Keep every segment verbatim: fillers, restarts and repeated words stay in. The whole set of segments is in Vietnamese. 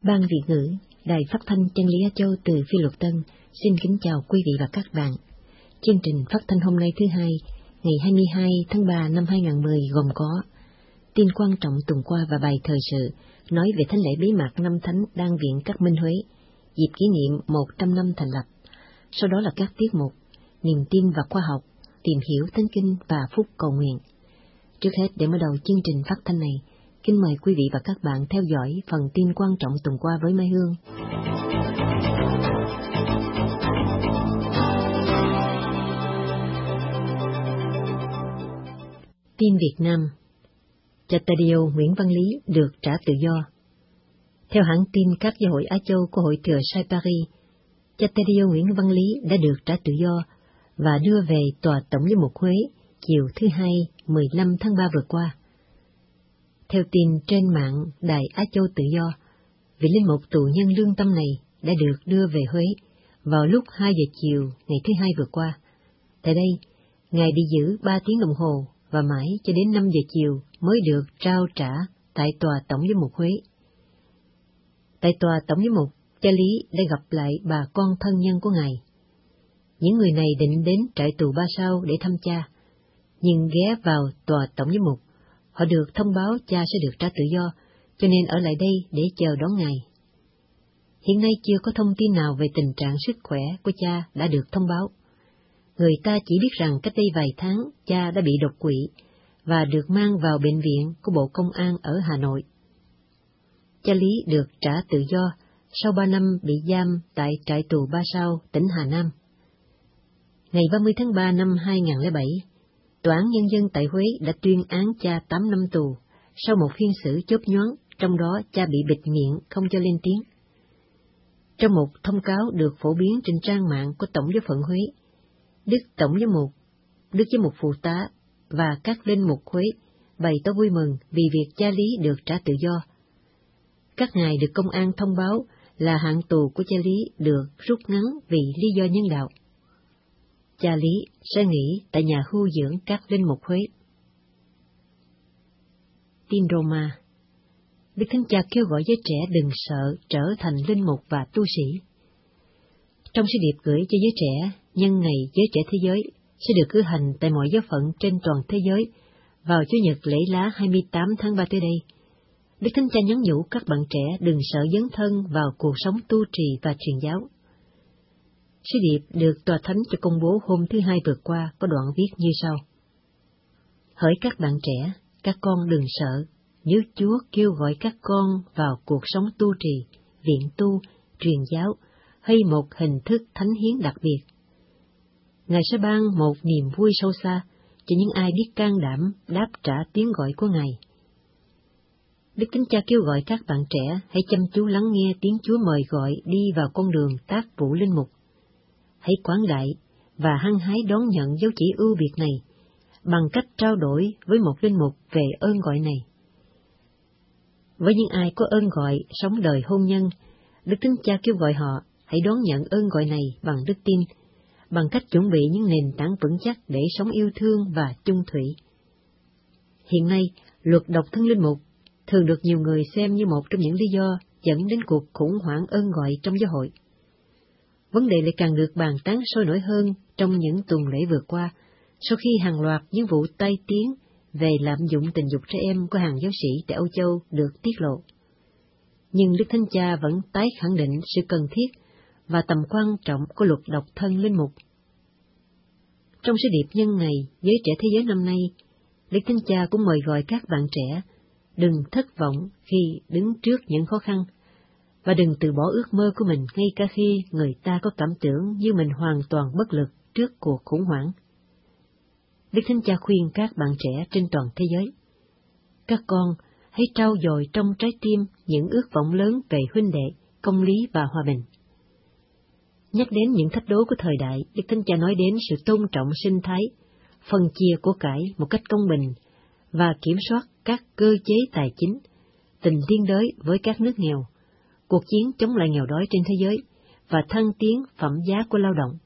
Ban Việt ngữ, Đài Phát thanh Chân lý Á Châu từ Phi Luật Tân xin kính chào quý vị và các bạn. Chương trình phát thanh hôm nay thứ hai, ngày hai mươi hai tháng ba năm hai nghìn không trăm mười gồm có tin quan trọng tuần qua và bài thời sự nói về thánh lễ bế mạc năm thánh Đan viện Các Minh Huế, dịp kỷ niệm một trăm năm thành lập. Sau đó là các tiết mục niềm tin và khoa học, tìm hiểu Thánh Kinh và phúc cầu nguyện. Trước hết, để mở đầu chương trình phát thanh này, kính mời quý vị và các bạn theo dõi phần tin quan trọng tuần qua với Mai Hương. Tin Việt Nam. Chatadio Nguyễn Văn Lý được trả tự do. Theo hãng tin các giáo hội Á Châu của Hội Thừa Sai Paris, Chatadio Nguyễn Văn Lý đã được trả tự do và đưa về Tòa Tổng giám mục Huế chiều thứ Hai, mười lăm tháng ba vừa qua. Theo tin trên mạng Đài Á Châu Tự Do, vị linh mục tù nhân lương tâm này đã được đưa về Huế vào lúc hai giờ chiều ngày thứ Hai vừa qua. Tại đây, Ngài bị giữ ba tiếng đồng hồ và mãi cho đến năm giờ chiều mới được trao trả tại Tòa Tổng giám mục Huế. Tại Tòa Tổng giám mục, cha Lý đã gặp lại bà con thân nhân của Ngài. Những người này định đến trại tù Ba Sao để thăm cha, nhưng ghé vào Tòa Tổng giám mục, họ được thông báo cha sẽ được trả tự do, cho nên ở lại đây để chờ đón Ngài. Hiện nay chưa có thông tin nào về tình trạng sức khỏe của cha đã được thông báo. Người ta chỉ biết rằng cách đây vài tháng cha đã bị đột quỵ và được mang vào bệnh viện của Bộ Công an ở Hà Nội. Cha Lý được trả tự do sau ba năm bị giam tại trại tù Ba Sao, tỉnh Hà Nam. Ngày ba mươi tháng ba năm hai nghìn không trăm lẻ bảy, Tòa án Nhân dân tại Huế đã tuyên án cha tám năm tù sau một phiên xử chớp nhoáng, trong đó cha bị bịt miệng không cho lên tiếng. Trong một thông cáo được phổ biến trên trang mạng của Tổng giáo phận Huế, Đức Tổng giám mục, Đức giám mục phụ tá và các linh mục Huế bày tỏ vui mừng vì việc cha Lý được trả tự do. Các ngài được công an thông báo là hạn tù của cha Lý được rút ngắn vì lý do nhân đạo. Cha Lý sẽ nghỉ tại nhà hưu dưỡng các linh mục Huế. Tin Roma. Đức Thánh Cha kêu gọi giới trẻ đừng sợ trở thành linh mục và tu sĩ. Trong sứ điệp gửi cho giới trẻ nhân ngày giới trẻ thế giới sẽ được cử hành tại mọi giáo phận trên toàn thế giới vào Chủ nhật lễ lá hai mươi tám tháng ba tới đây, Đức Thánh Cha nhắn nhủ các bạn trẻ đừng sợ dấn thân vào cuộc sống tu trì và truyền giáo. Sứ điệp được Tòa Thánh cho công bố hôm thứ Hai vừa qua có đoạn viết như sau: Hỡi các bạn trẻ, các con đừng sợ, nếu Chúa kêu gọi các con vào cuộc sống tu trì, viện tu, truyền giáo hay một hình thức thánh hiến đặc biệt, Ngài sẽ ban một niềm vui sâu xa cho những ai biết can đảm đáp trả tiếng gọi của Ngài. Đức Thánh Cha kêu gọi các bạn trẻ hãy chăm chú lắng nghe tiếng Chúa mời gọi đi vào con đường tác vụ linh mục. Hãy quảng đại và hăng hái đón nhận dấu chỉ ưu biệt này bằng cách trao đổi với một linh mục về ơn gọi này. Với những ai có ơn gọi sống đời hôn nhân, Đức Thánh Cha kêu gọi họ hãy đón nhận ơn gọi này bằng đức tin, bằng cách chuẩn bị những nền tảng vững chắc để sống yêu thương và chung thủy. Hiện nay, luật độc thân linh mục thường được nhiều người xem như một trong những lý do dẫn đến cuộc khủng hoảng ơn gọi trong giáo hội. Vấn đề lại càng được bàn tán sôi nổi hơn trong những tuần lễ vừa qua, sau khi hàng loạt những vụ tai tiếng về lạm dụng tình dục trẻ em của hàng giáo sĩ tại Âu Châu được tiết lộ. Nhưng Đức Thánh Cha vẫn tái khẳng định sự cần thiết và tầm quan trọng của luật độc thân linh mục. Trong sứ điệp nhân ngày giới trẻ thế giới năm nay, Đức Thánh Cha cũng mời gọi các bạn trẻ đừng thất vọng khi đứng trước những khó khăn, và đừng từ bỏ ước mơ của mình ngay cả khi người ta có cảm tưởng như mình hoàn toàn bất lực trước cuộc khủng hoảng. Đức Thánh Cha khuyên các bạn trẻ trên toàn thế giới: Các con hãy trau dồi trong trái tim những ước vọng lớn về huynh đệ, công lý và hòa bình. Nhắc đến những thách đố của thời đại, Đức Thánh Cha nói đến sự tôn trọng sinh thái, phân chia của cải một cách công bình và kiểm soát các cơ chế tài chính, tình liên đới với các nước nghèo, cuộc chiến chống lại nghèo đói trên thế giới và thăng tiến phẩm giá của lao động.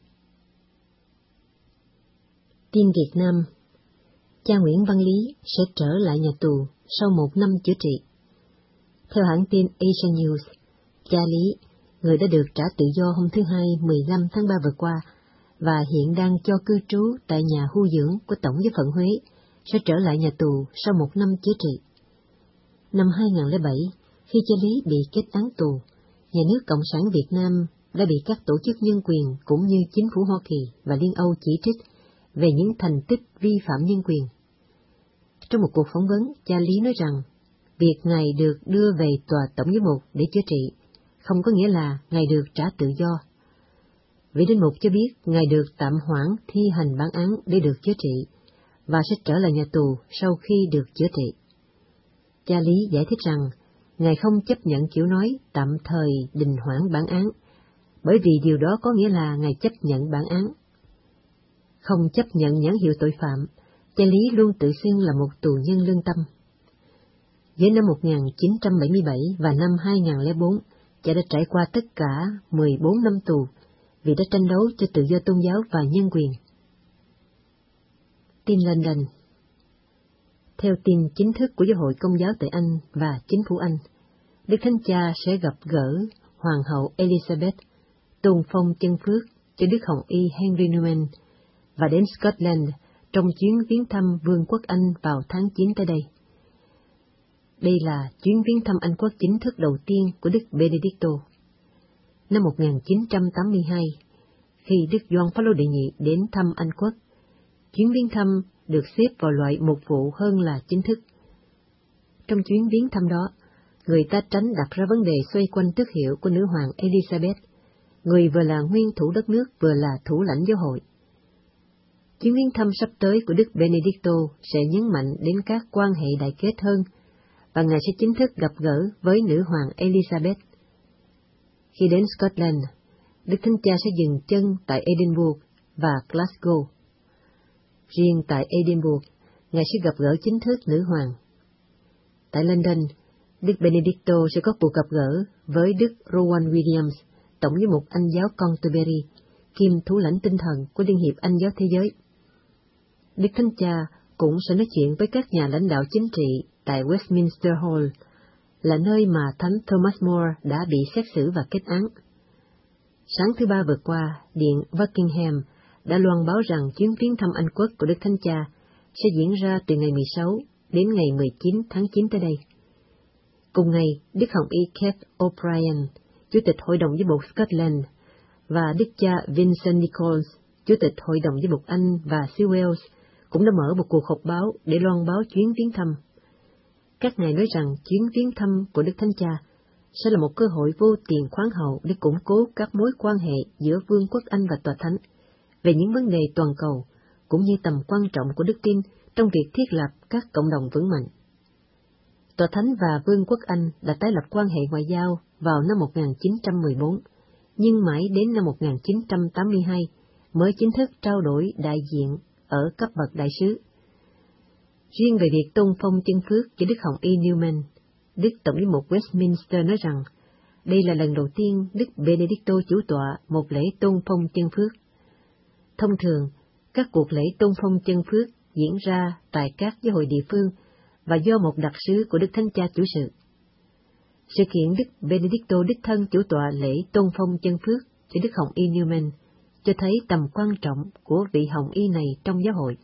Tin Việt Nam. Cha Nguyễn Văn Lý sẽ trở lại nhà tù sau một năm chữa trị. Theo hãng tin Asia News, Cha Lý, người đã được trả tự do hôm thứ Hai mười lăm tháng ba vừa qua, và hiện đang cho cư trú tại nhà hưu dưỡng của Tổng giáo phận Huế, sẽ trở lại nhà tù sau một năm chế trị. Năm hai không không bảy, khi Cha Lý bị kết án tù, nhà nước Cộng sản Việt Nam đã bị các tổ chức nhân quyền cũng như chính phủ Hoa Kỳ và Liên Âu chỉ trích về những thành tích vi phạm nhân quyền. Trong một cuộc phỏng vấn, Cha Lý nói rằng, việc Ngài được đưa về tòa tổng giám mục để chữa trị không có nghĩa là Ngài được trả tự do. Vị linh mục cho biết Ngài được tạm hoãn thi hành bản án để được chữa trị, và sẽ trở lại nhà tù sau khi được chữa trị. Cha Lý giải thích rằng, Ngài không chấp nhận kiểu nói tạm thời đình hoãn bản án, bởi vì điều đó có nghĩa là Ngài chấp nhận bản án. Không chấp nhận nhãn hiệu tội phạm, Cha Lý luôn tự xưng là một tù nhân lương tâm. Giữa năm một nghìn chín trăm bảy mươi bảy và năm hai không không bốn, Cha đã trải qua tất cả mười bốn năm tù vì đã tranh đấu cho tự do tôn giáo và nhân quyền. Tin London. Theo tin chính thức của Giáo hội Công giáo tại Anh và chính phủ Anh, Đức Thánh Cha sẽ gặp gỡ Hoàng hậu Elizabeth, tôn phong chân phước cho Đức Hồng Y Henry Newman, và đến Scotland trong chuyến viếng thăm Vương quốc Anh vào tháng chín tới đây. Đây là chuyến viếng thăm Anh quốc chính thức đầu tiên của Đức Benedicto. Năm một nghìn chín trăm tám mươi hai, khi Đức Gioan Phaolô đệ nhị đến thăm Anh quốc, chuyến viếng thăm được xếp vào loại mục vụ hơn là chính thức. Trong chuyến viếng thăm đó, người ta tránh đặt ra vấn đề xoay quanh tước hiệu của nữ hoàng Elizabeth, người vừa là nguyên thủ đất nước vừa là thủ lãnh giáo hội. Chuyến viếng thăm sắp tới của Đức Benedicto sẽ nhấn mạnh đến các quan hệ đại kết hơn, và Ngài sẽ chính thức gặp gỡ với nữ hoàng Elizabeth. Khi đến Scotland, Đức Thánh Cha sẽ dừng chân tại Edinburgh và Glasgow. Riêng tại Edinburgh, Ngài sẽ gặp gỡ chính thức nữ hoàng. Tại London, Đức Benedicto sẽ có cuộc gặp gỡ với Đức Rowan Williams, Tổng giám mục Anh giáo Canterbury, kiêm thủ lãnh tinh thần của Liên hiệp Anh giáo thế giới. Đức Thánh Cha cũng sẽ nói chuyện với các nhà lãnh đạo chính trị tại Westminster Hall, là nơi mà Thánh Thomas More đã bị xét xử và kết án. Sáng thứ Ba vừa qua, Điện Buckingham đã loan báo rằng chuyến viếng thăm Anh quốc của Đức Thánh Cha sẽ diễn ra từ ngày mười sáu đến ngày mười chín tháng chín tới đây. Cùng ngày, Đức Hồng Y Keith O'Brien, Chủ tịch Hội đồng Giám mục Scotland, và Đức cha Vincent Nichols, Chủ tịch Hội đồng Giám mục Anh và xứ Wales, cũng đã mở một cuộc họp báo để loan báo chuyến viếng thăm. Các ngài nói rằng chuyến viếng thăm của Đức Thánh Cha sẽ là một cơ hội vô tiền khoáng hậu để củng cố các mối quan hệ giữa Vương quốc Anh và Tòa Thánh về những vấn đề toàn cầu, cũng như tầm quan trọng của đức tin trong việc thiết lập các cộng đồng vững mạnh. Tòa Thánh và Vương quốc Anh đã tái lập quan hệ ngoại giao vào năm một nghìn chín trăm mười bốn, nhưng mãi đến năm một nghìn chín trăm tám mươi hai mới chính thức trao đổi đại diện ở cấp bậc đại sứ. Riêng về việc tôn phong chân phước cho Đức Hồng Y Newman, Đức Tổng giám mục Westminster nói rằng đây là lần đầu tiên Đức Benedicto chủ tọa một lễ tôn phong chân phước. Thông thường, các cuộc lễ tôn phong chân phước diễn ra tại các giáo hội địa phương và do một đặc sứ của Đức Thánh Cha chủ sự. Sự kiện Đức Benedicto đích thân chủ tọa lễ tôn phong chân phước cho Đức Hồng Y Newman cho thấy tầm quan trọng của vị Hồng Y này trong giáo hội.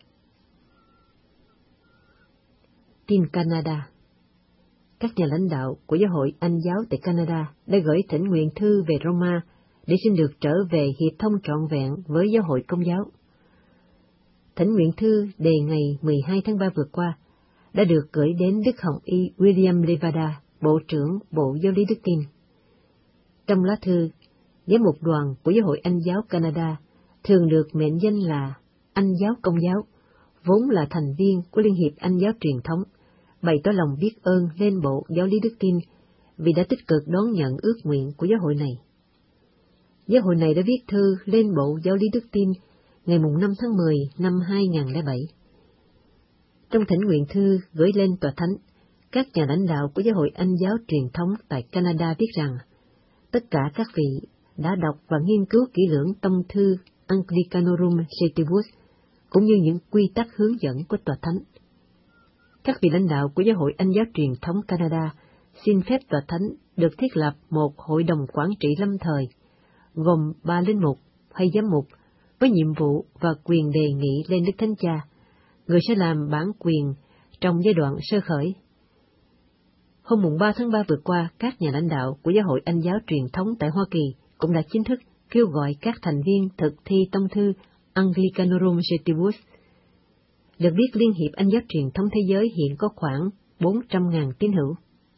Tin Canada. Các nhà lãnh đạo của giáo hội Anh giáo tại Canada đã gửi thỉnh nguyện thư về Roma để xin được trở về hiệp thông trọn vẹn với giáo hội Công giáo. Thỉnh nguyện thư đề ngày mười hai tháng ba vừa qua đã được gửi đến Đức Hồng Y William Levada, Bộ trưởng Bộ Giáo lý Đức tin. Trong lá thư, giám mục đoàn của giáo hội Anh giáo Canada, thường được mệnh danh là Anh giáo Công giáo, vốn là thành viên của Liên hiệp Anh giáo truyền thống, bày tỏ lòng biết ơn lên Bộ Giáo lý Đức tin vì đã tích cực đón nhận ước nguyện của giáo hội này. Giáo hội này đã viết thư lên Bộ Giáo lý Đức tin ngày năm tháng mười năm hai nghìn không trăm lẻ bảy. Trong thỉnh nguyện thư gửi lên Tòa Thánh, các nhà lãnh đạo của giáo hội Anh giáo truyền thống tại Canada viết rằng tất cả các vị đã đọc và nghiên cứu kỹ lưỡng tông thư Anglicanorum Cetibus, cũng như những quy tắc hướng dẫn của Tòa Thánh. Các vị lãnh đạo của giáo hội Anh giáo truyền thống Canada xin phép tòa thánh được thiết lập một hội đồng quản trị lâm thời, gồm ba linh mục hay giám mục, với nhiệm vụ và quyền đề nghị lên Đức Thánh Cha, người sẽ làm bản quyền trong giai đoạn sơ khởi. Hôm mùng ba tháng ba vừa qua, các nhà lãnh đạo của Giáo hội Anh giáo truyền thống tại Hoa Kỳ cũng đã chính thức kêu gọi các thành viên thực thi tông thư Anglicanorum Gentibus. Được biết, Liên hiệp Anh giáo truyền thống thế giới hiện có khoảng bốn trăm nghìn tín hữu.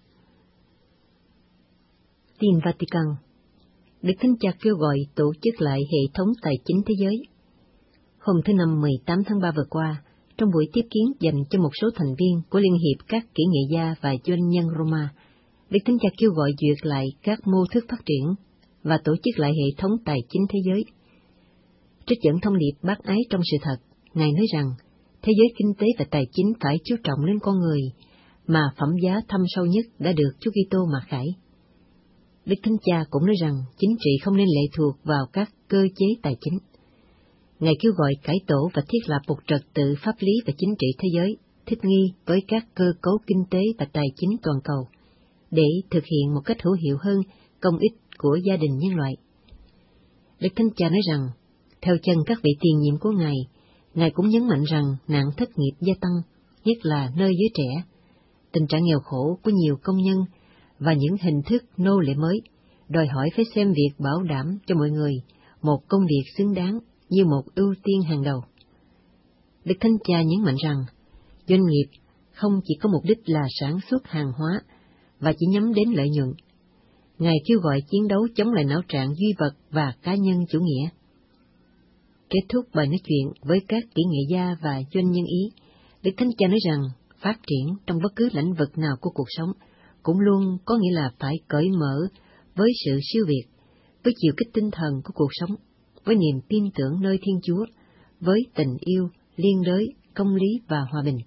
Tin Vatican. Đức Thánh Cha kêu gọi tổ chức lại hệ thống tài chính thế giới. Hôm thứ Năm mười tám tháng ba vừa qua, trong buổi tiếp kiến dành cho một số thành viên của Liên hiệp các kỹ nghệ gia và doanh nhân Roma, Đức Thánh Cha kêu gọi duyệt lại các mô thức phát triển và tổ chức lại hệ thống tài chính thế giới. Trích dẫn thông điệp bác ái trong sự thật, Ngài nói rằng thế giới kinh tế và tài chính phải chú trọng đến con người, mà phẩm giá thâm sâu nhất đã được Chúa Kitô mặc khải. Đức Thánh Cha cũng nói rằng chính trị không nên lệ thuộc vào các cơ chế tài chính. Ngài kêu gọi cải tổ và thiết lập một trật tự pháp lý và chính trị thế giới thích nghi với các cơ cấu kinh tế và tài chính toàn cầu, để thực hiện một cách hữu hiệu hơn công ích của gia đình nhân loại. Đức Thánh Cha nói rằng, theo chân các vị tiền nhiệm của Ngài, Ngài cũng nhấn mạnh rằng nạn thất nghiệp gia tăng, nhất là nơi giới trẻ, tình trạng nghèo khổ của nhiều công nhân và những hình thức nô lệ mới, đòi hỏi phải xem việc bảo đảm cho mọi người một công việc xứng đáng như một ưu tiên hàng đầu. Đức Thánh Cha nhấn mạnh rằng, doanh nghiệp không chỉ có mục đích là sản xuất hàng hóa và chỉ nhắm đến lợi nhuận. Ngài kêu gọi chiến đấu chống lại não trạng duy vật và cá nhân chủ nghĩa. Kết thúc bài nói chuyện với các kỹ nghệ gia và doanh nhân Ý, Đức Thánh Cha nói rằng phát triển trong bất cứ lĩnh vực nào của cuộc sống cũng luôn có nghĩa là phải cởi mở với sự siêu việt, với chiều kích tinh thần của cuộc sống, với niềm tin tưởng nơi Thiên Chúa, với tình yêu, liên đới, công lý và hòa bình.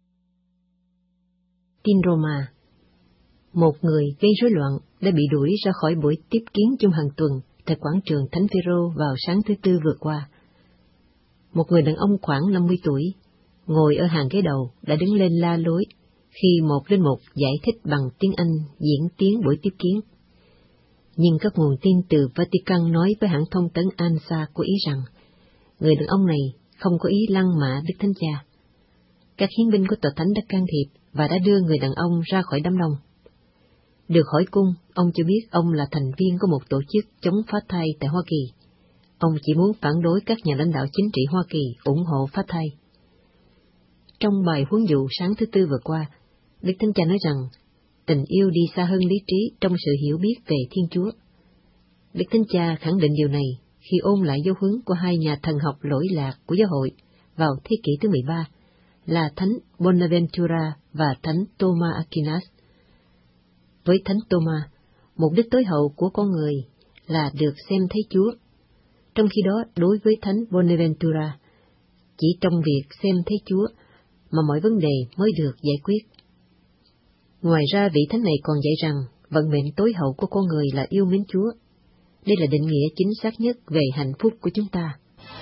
Tin Roma. Một người gây rối loạn đã bị đuổi ra khỏi buổi tiếp kiến chung hàng tuần tại quảng trường Thánh Phêrô vào sáng thứ Tư vừa qua. Một người đàn ông khoảng năm mươi tuổi, ngồi ở hàng ghế đầu, đã đứng lên la lối khi một linh mục giải thích bằng tiếng Anh diễn tiến buổi tiếp kiến. Nhưng các nguồn tin từ Vatican nói với hãng thông tấn ANSA của Ý rằng, người đàn ông này không có ý lăng mạ Đức Thánh Cha. Các hiến binh của tòa thánh đã can thiệp và đã đưa người đàn ông ra khỏi đám đông. Được hỏi cung, ông cho biết ông là thành viên của một tổ chức chống phá thai tại Hoa Kỳ. Ông chỉ muốn phản đối các nhà lãnh đạo chính trị Hoa Kỳ ủng hộ phá thai. Trong bài huấn dụ sáng thứ Tư vừa qua, Đức Thánh Cha nói rằng tình yêu đi xa hơn lý trí trong sự hiểu biết về Thiên Chúa. Đức Thánh Cha khẳng định điều này khi ôn lại giáo huấn của hai nhà thần học lỗi lạc của giáo hội vào thế kỷ thứ mười ba, là Thánh Bonaventura và Thánh Thomas Aquinas. Với Thánh Thomas, mục đích tối hậu của con người là được xem thấy Chúa, trong khi đó đối với Thánh Bonaventura, chỉ trong việc xem thấy Chúa mà mọi vấn đề mới được giải quyết. Ngoài ra, vị thánh này còn dạy rằng vận mệnh tối hậu của con người là yêu mến Chúa. Đây là định nghĩa chính xác nhất về hạnh phúc của chúng ta.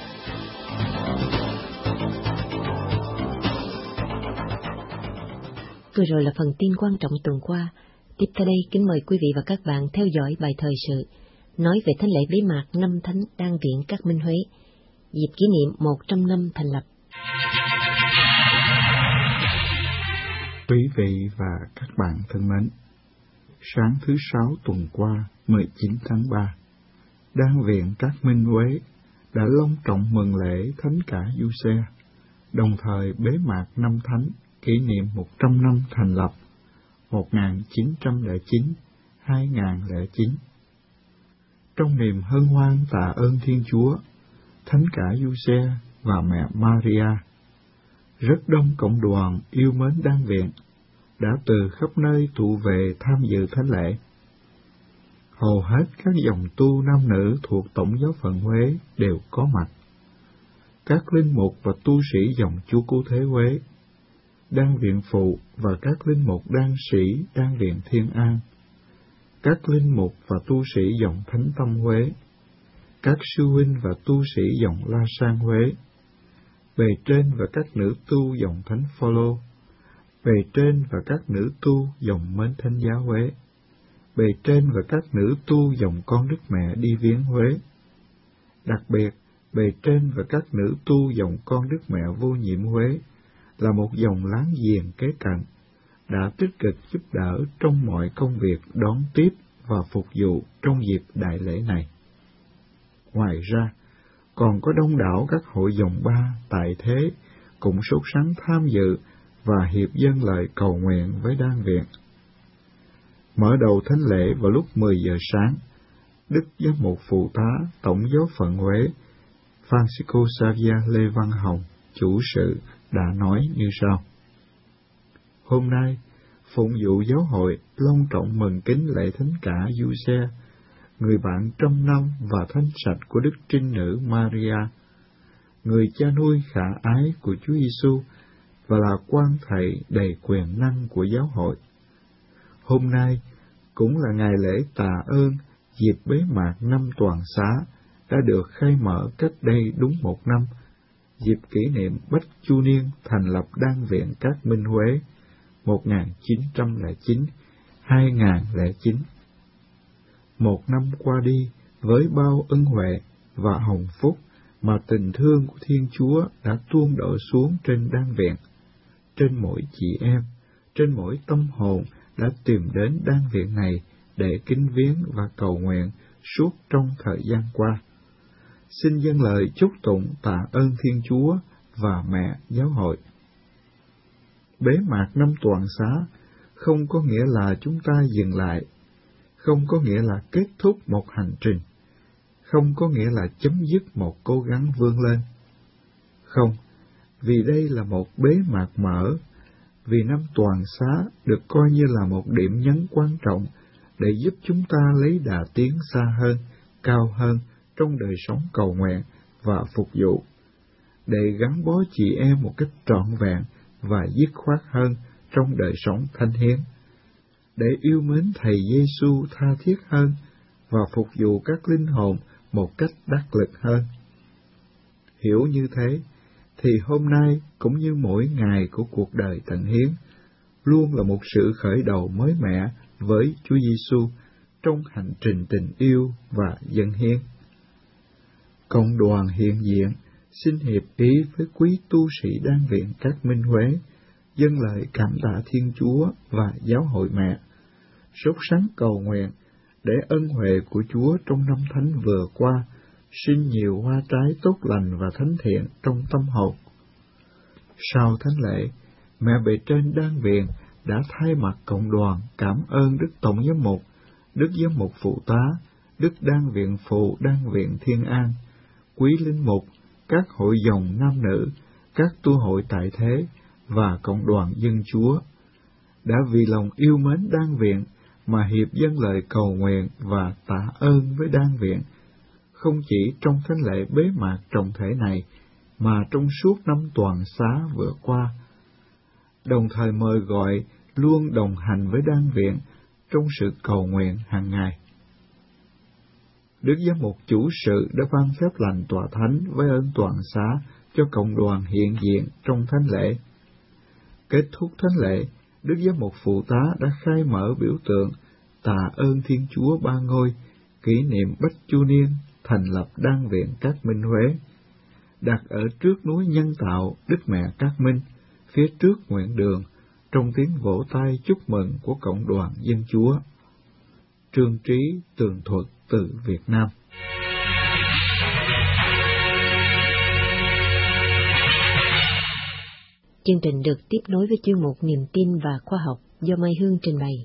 Vừa rồi là phần tin quan trọng tuần qua. Tiếp theo đây, kính mời quý vị và các bạn theo dõi bài thời sự nói về thánh lễ bế mạc năm thánh Đan viện Các Minh Huế, dịp kỷ niệm một trăm năm thành lập. Quý vị và các bạn thân mến, sáng thứ Sáu tuần qua, mười chín tháng ba, Đan viện Các Minh Huế đã long trọng mừng lễ Thánh Cả Giuse, đồng thời bế mạc năm thánh kỷ niệm một trăm năm thành lập một nghìn chín trăm lẻ chín đến hai nghìn lẻ chín. Trong niềm hân hoan tạ ơn Thiên Chúa, Thánh Cả Giuse và mẹ Maria, rất đông cộng đoàn yêu mến Đan viện đã từ khắp nơi tụ về tham dự thánh lễ. Hầu hết các dòng tu nam nữ thuộc Tổng giáo phận Huế đều có mặt. Các linh mục và tu sĩ dòng Chúa Cứu Thế Huế, Đan viện phụ và các linh mục đan sĩ Đan viện Thiên An, các linh mục và tu sĩ dòng Thánh Tâm Huế, các sư huynh và tu sĩ dòng La Sang Huế, bề trên và các nữ tu dòng Thánh Phaolô, bề trên và các nữ tu dòng Mến Thánh Giá Huế, bề trên và các nữ tu dòng Con Đức Mẹ đi viếng Huế. Đặc biệt, bề trên và các nữ tu dòng Con Đức Mẹ Vô Nhiệm Huế là một dòng láng giềng kế cận, đã tích cực giúp đỡ trong mọi công việc đón tiếp và phục vụ trong dịp đại lễ này. Ngoài ra, còn có đông đảo các hội dòng ba tại thế cũng sốt sắng tham dự và hiệp dâng lời cầu nguyện với đan viện. Mở đầu thánh lễ vào lúc mười giờ sáng, Đức Giám mục Phụ tá Tổng giáo phận Huế, Francisco Xavier Lê Văn Hồng, chủ sự, đã nói như sau. Hôm nay, phụng vụ giáo hội long trọng mừng kính lễ thánh cả Giuse, người bạn trăm năm và thánh sạch của Đức Trinh Nữ Maria, người cha nuôi khả ái của Chúa Giêsu và là quan thầy đầy quyền năng của giáo hội. Hôm nay cũng là ngày lễ tạ ơn dịp bế mạc năm toàn xá đã được khai mở cách đây đúng một năm, dịp kỷ niệm Bách Chu Niên thành lập Đan viện Các Minh Huế một nghìn chín trăm lẻ chín đến hai nghìn lẻ chín. Một năm qua đi với bao ân huệ và hồng phúc mà tình thương của Thiên Chúa đã tuôn đổ xuống trên Đan viện, trên mỗi chị em, trên mỗi tâm hồn đã tìm đến Đan viện này để kính viếng và cầu nguyện suốt trong thời gian qua. Xin dâng lời chúc tụng tạ ơn Thiên Chúa và Mẹ Giáo hội. Bế mạc năm toàn xá không có nghĩa là chúng ta dừng lại, không có nghĩa là kết thúc một hành trình, không có nghĩa là chấm dứt một cố gắng vươn lên. Không, vì đây là một bế mạc mở, vì năm toàn xá được coi như là một điểm nhấn quan trọng để giúp chúng ta lấy đà tiến xa hơn, cao hơn trong đời sống cầu nguyện và phục vụ, để gắn bó chị em một cách trọn vẹn và dứt khoát hơn trong đời sống thánh hiến, để yêu mến Thầy Giêsu tha thiết hơn và phục vụ các linh hồn một cách đắc lực hơn. Hiểu như thế, thì hôm nay cũng như mỗi ngày của cuộc đời tận hiến, luôn là một sự khởi đầu mới mẻ với Chúa Giêsu trong hành trình tình yêu và dâng hiến. Cộng đoàn hiện diện xin hiệp ý với quý tu sĩ Đan viện Các Minh Huế, dâng lời cảm tạ Thiên Chúa và Giáo hội Mẹ, sốt sắng cầu nguyện để ân huệ của Chúa trong năm thánh vừa qua sinh nhiều hoa trái tốt lành và thánh thiện trong tâm hồn. Sau thánh lễ, Mẹ bề trên Đan viện đã thay mặt cộng đoàn cảm ơn Đức Tổng giám mục, Đức Giám mục Phụ tá, Đức Đan viện Phụ Đan viện Thiên An, quý linh mục, các hội dòng nam nữ, các tu hội tại thế và cộng đoàn dân Chúa, đã vì lòng yêu mến Đan viện mà hiệp dâng lời cầu nguyện và tạ ơn với Đan viện, không chỉ trong thánh lễ bế mạc trọng thể này, mà trong suốt năm toàn xá vừa qua, đồng thời mời gọi luôn đồng hành với Đan viện trong sự cầu nguyện hàng ngày. Đức Giám mục chủ sự đã ban phép lành tòa thánh với ơn toàn xá cho cộng đoàn hiện diện trong thánh lễ. Kết thúc thánh lễ, Đức Giám mục Phụ tá đã khai mở biểu tượng tạ ơn Thiên Chúa Ba Ngôi, kỷ niệm Bách Chu Niên thành lập Đan viện Các Minh Huế, đặt ở trước núi nhân tạo Đức Mẹ Các Minh, phía trước nguyện đường, trong tiếng vỗ tay chúc mừng của cộng đoàn dân Chúa. Trương Trí tường thuật từ Việt Nam. Chương trình được tiếp nối với chuyên mục Niềm tin và khoa học do Mai Hương trình bày.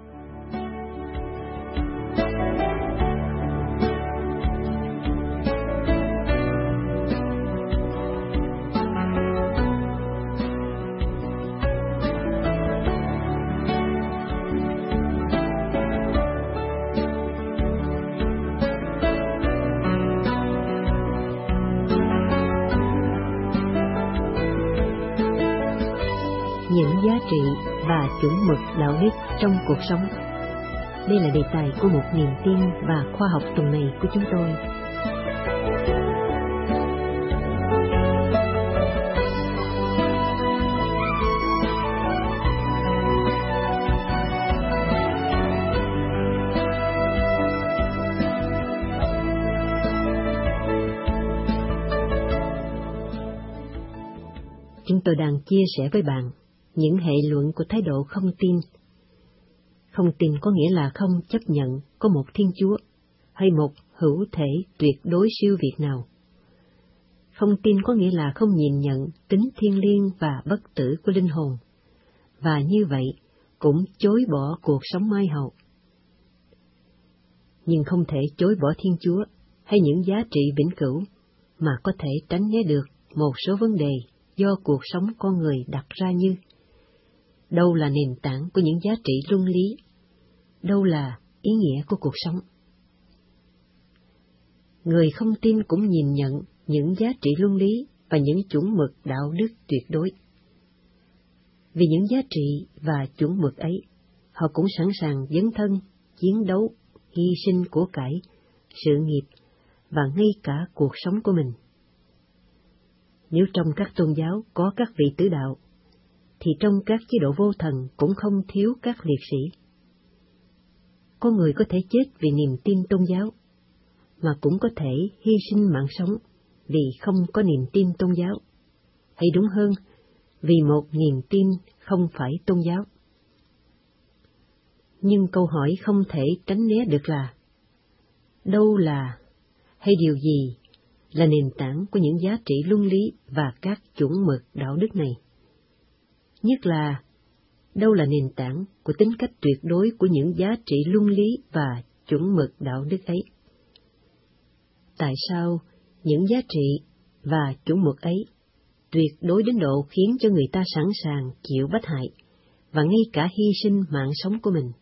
Những giá trị và chuẩn mực đạo đức trong cuộc sống. Đây là đề tài của một niềm tin và khoa học tuần này của chúng tôi. nhưng tôi đang chia sẻ với bạn những hệ luận của thái độ không tin. Không tin có nghĩa là không chấp nhận có một Thiên Chúa hay một hữu thể tuyệt đối siêu việt nào. Không tin có nghĩa là không nhìn nhận tính thiêng liêng và bất tử của linh hồn, và như vậy cũng chối bỏ cuộc sống mai hậu. Nhưng không thể chối bỏ Thiên Chúa hay những giá trị vĩnh cửu, mà có thể tránh né được một số vấn đề do cuộc sống con người đặt ra, như đâu là nền tảng của những giá trị luân lý, đâu là ý nghĩa của cuộc sống. Người không tin cũng nhìn nhận những giá trị luân lý và những chuẩn mực đạo đức tuyệt đối. Vì những giá trị và chuẩn mực ấy, họ cũng sẵn sàng dấn thân, chiến đấu, hy sinh của cải, sự nghiệp và ngay cả cuộc sống của mình. Nếu trong các tôn giáo có các vị tử đạo, thì trong các chế độ vô thần cũng không thiếu các liệt sĩ. Có người có thể chết vì niềm tin tôn giáo, mà cũng có thể hy sinh mạng sống vì không có niềm tin tôn giáo, hay đúng hơn, vì một niềm tin không phải tôn giáo. Nhưng câu hỏi không thể tránh né được là, đâu là, hay điều gì là nền tảng của những giá trị luân lý và các chuẩn mực đạo đức này? Nhất là, đâu là nền tảng của tính cách tuyệt đối của những giá trị luân lý và chuẩn mực đạo đức ấy? Tại sao những giá trị và chuẩn mực ấy tuyệt đối đến độ khiến cho người ta sẵn sàng chịu bách hại và ngay cả hy sinh mạng sống của mình?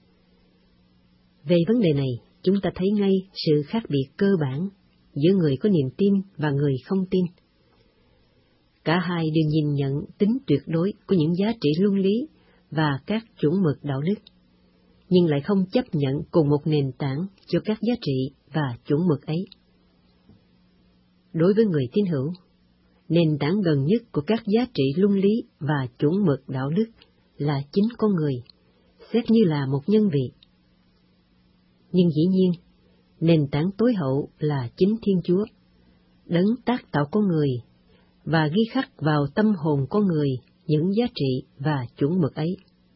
Về vấn đề này, chúng ta thấy ngay sự khác biệt cơ bản giữa người có niềm tin và người không tin. Cả hai đều nhìn nhận tính tuyệt đối của những giá trị luân lý và các chuẩn mực đạo đức, nhưng lại không chấp nhận cùng một nền tảng cho các giá trị và chuẩn mực ấy. Đối với người tín hữu, nền tảng gần nhất của các giá trị luân lý và chuẩn mực đạo đức là chính con người, xét như là một nhân vị. Nhưng dĩ nhiên, nền tảng tối hậu là chính Thiên Chúa, đấng tác tạo con người, và ghi khắc vào tâm hồn con người những giá trị và chuẩn mực ấy.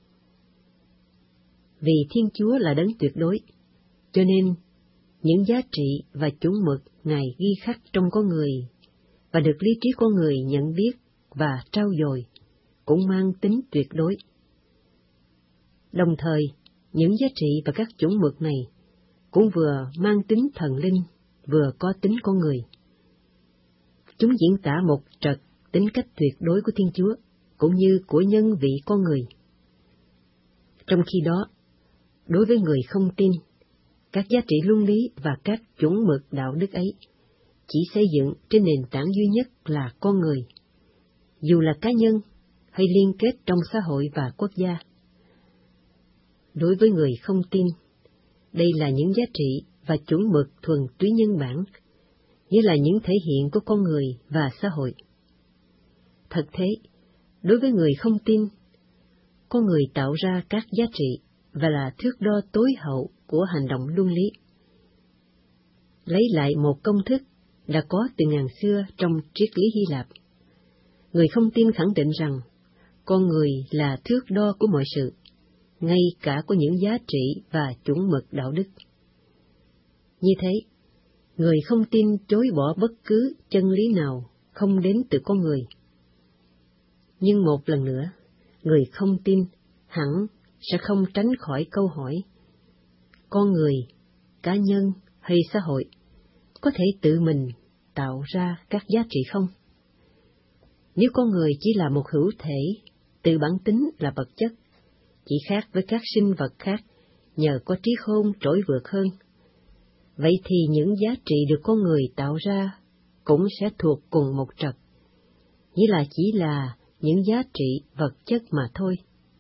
Vì Thiên Chúa là đấng tuyệt đối, cho nên những giá trị và chuẩn mực Ngài ghi khắc trong con người và được lý trí con người nhận biết và trau dồi cũng mang tính tuyệt đối. Đồng thời, những giá trị và các chuẩn mực này cũng vừa mang tính thần linh, vừa có tính con người. Chúng diễn tả một trật tính cách tuyệt đối của Thiên Chúa, cũng như của nhân vị con người. Trong khi đó, đối với người không tin, các giá trị luân lý và các chuẩn mực đạo đức ấy chỉ xây dựng trên nền tảng duy nhất là con người, dù là cá nhân hay liên kết trong xã hội và quốc gia. Đối với người không tin, đây là những giá trị và chuẩn mực thuần túy nhân bản, nghĩa là những thể hiện của con người và xã hội. Thật thế, đối với người không tin, con người tạo ra các giá trị và là thước đo tối hậu của hành động luân lý. Lấy lại một công thức đã có từ ngàn xưa trong triết lý Hy Lạp, người không tin khẳng định rằng con người là thước đo của mọi sự, ngay cả của những giá trị và chuẩn mực đạo đức. Như thế, người không tin chối bỏ bất cứ chân lý nào không đến từ con người. Nhưng một lần nữa, người không tin hẳn sẽ không tránh khỏi câu hỏi: con người, cá nhân hay xã hội có thể tự mình tạo ra các giá trị không? Nếu con người chỉ là một hữu thể, từ bản tính là vật chất, chỉ khác với các sinh vật khác nhờ có trí khôn trỗi vượt hơn, vậy thì những giá trị được con người tạo ra cũng sẽ thuộc cùng một trật, nghĩa là chỉ là những giá trị vật chất mà thôi.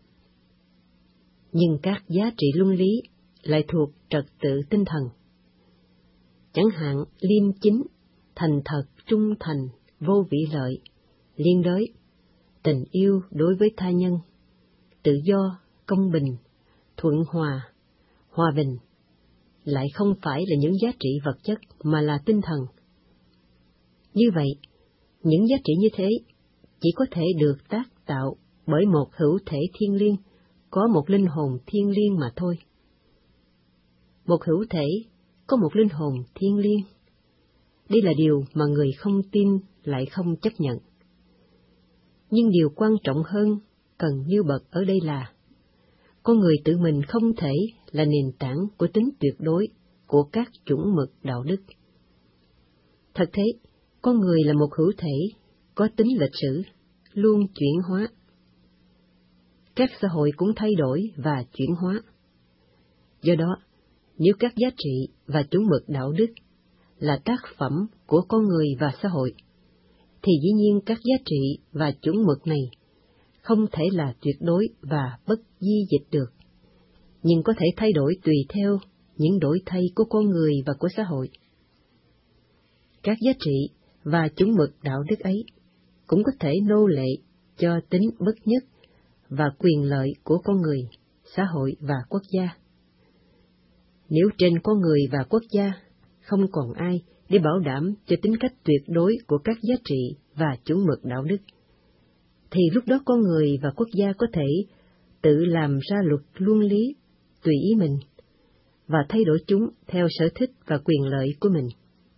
Nhưng các giá trị luân lý lại thuộc trật tự tinh thần. Chẳng hạn liêm chính, thành thật, trung thành, vô vị lợi, liên đới, tình yêu đối với tha nhân, tự do, công bình, thuận hòa, hòa bình, lại không phải là những giá trị vật chất mà là tinh thần. Như vậy, những giá trị như thế chỉ có thể được tác tạo bởi một hữu thể thiên liêng, có một linh hồn thiên liêng mà thôi. Một hữu thể có một linh hồn thiên liêng. Đây là điều mà người không tin lại không chấp nhận. Nhưng điều quan trọng hơn cần nêu bật ở đây là, con người tự mình không thể là nền tảng của tính tuyệt đối của các chuẩn mực đạo đức. Thật thế, con người là một hữu thể có tính lịch sử, luôn chuyển hóa. Các xã hội cũng thay đổi và chuyển hóa. Do đó, nếu các giá trị và chuẩn mực đạo đức là tác phẩm của con người và xã hội, thì dĩ nhiên các giá trị và chuẩn mực này không thể là tuyệt đối và bất di dịch được, nhưng có thể thay đổi tùy theo những đổi thay của con người và của xã hội. Các giá trị và chuẩn mực đạo đức ấy cũng có thể nô lệ cho tính bất nhất và quyền lợi của con người, xã hội và quốc gia. Nếu trên con người và quốc gia không còn ai để bảo đảm cho tính cách tuyệt đối của các giá trị và chuẩn mực đạo đức, thì lúc đó con người và quốc gia có thể tự làm ra luật luân lý tùy ý mình và thay đổi chúng theo sở thích và quyền lợi của mình.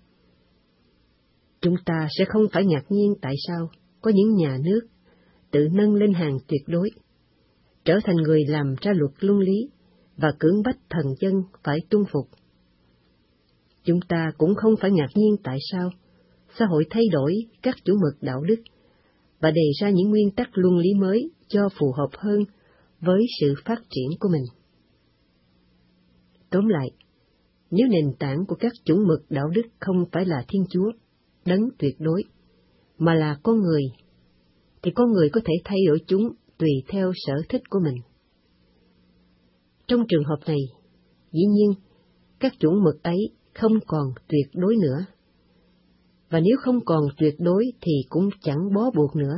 Chúng ta sẽ không phải ngạc nhiên tại sao có những nhà nước tự nâng lên hàng tuyệt đối, trở thành người làm ra luật luân lý và cưỡng bách thần dân phải tuân phục. Chúng ta cũng không phải ngạc nhiên tại sao xã hội thay đổi các chuẩn mực đạo đức và đề ra những nguyên tắc luân lý mới cho phù hợp hơn với sự phát triển của mình. Tóm lại, nếu nền tảng của các chuẩn mực đạo đức không phải là Thiên Chúa, đấng tuyệt đối, mà là con người, thì con người có thể thay đổi chúng tùy theo sở thích của mình. Trong trường hợp này, dĩ nhiên, các chuẩn mực ấy không còn tuyệt đối nữa. Và nếu không còn tuyệt đối thì cũng chẳng bó buộc nữa.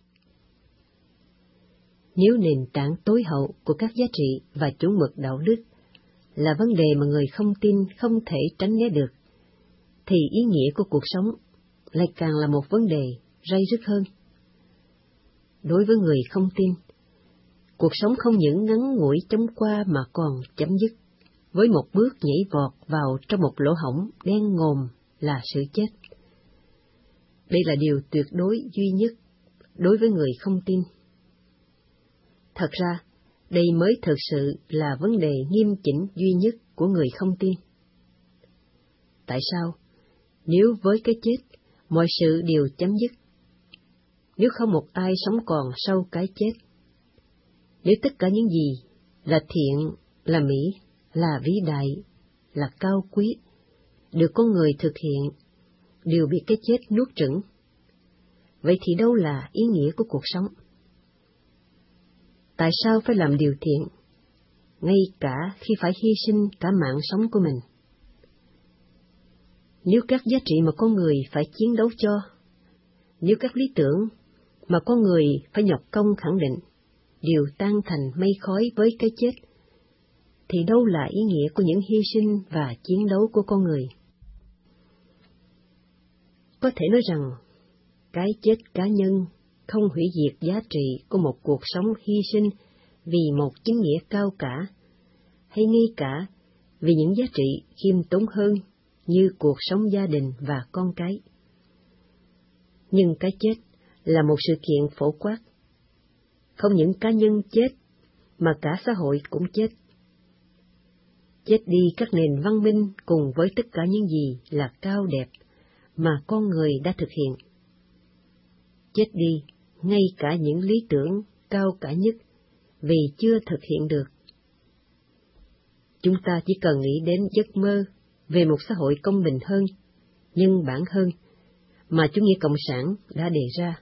Nếu nền tảng tối hậu của các giá trị và chuẩn mực đạo đức là vấn đề mà người không tin không thể tránh né được, thì ý nghĩa của cuộc sống lại càng là một vấn đề ray rứt hơn. Đối với người không tin, cuộc sống không những ngắn ngủi chóng qua mà còn chấm dứt với một bước nhảy vọt vào trong một lỗ hổng đen ngòm là sự chết. Đây là điều tuyệt đối duy nhất đối với người không tin. Thật ra, đây mới thực sự là vấn đề nghiêm chỉnh duy nhất của người không tin. Tại sao? Nếu với cái chết, mọi sự đều chấm dứt. Nếu không một ai sống còn sau cái chết. Nếu tất cả những gì là thiện, là mỹ, là vĩ đại, là cao quý, được con người thực hiện, đều bị cái chết nuốt chửng. Vậy thì đâu là ý nghĩa của cuộc sống? Tại sao phải làm điều thiện, ngay cả khi phải hy sinh cả mạng sống của mình? Nếu các giá trị mà con người phải chiến đấu cho, nếu các lý tưởng mà con người phải nhọc công khẳng định, đều tan thành mây khói với cái chết, thì đâu là ý nghĩa của những hy sinh và chiến đấu của con người? Có thể nói rằng, cái chết cá nhân không hủy diệt giá trị của một cuộc sống hy sinh vì một chính nghĩa cao cả, hay ngay cả vì những giá trị khiêm tốn hơn như cuộc sống gia đình và con cái. Nhưng cái chết là một sự kiện phổ quát. Không những cá nhân chết, mà cả xã hội cũng chết. Chết đi các nền văn minh cùng với tất cả những gì là cao đẹp mà con người đã thực hiện. Chết đi ngay cả những lý tưởng cao cả nhất vì chưa thực hiện được. Chúng ta chỉ cần nghĩ đến giấc mơ về một xã hội công bình hơn, nhân bản hơn, mà chủ nghĩa cộng sản đã đề ra.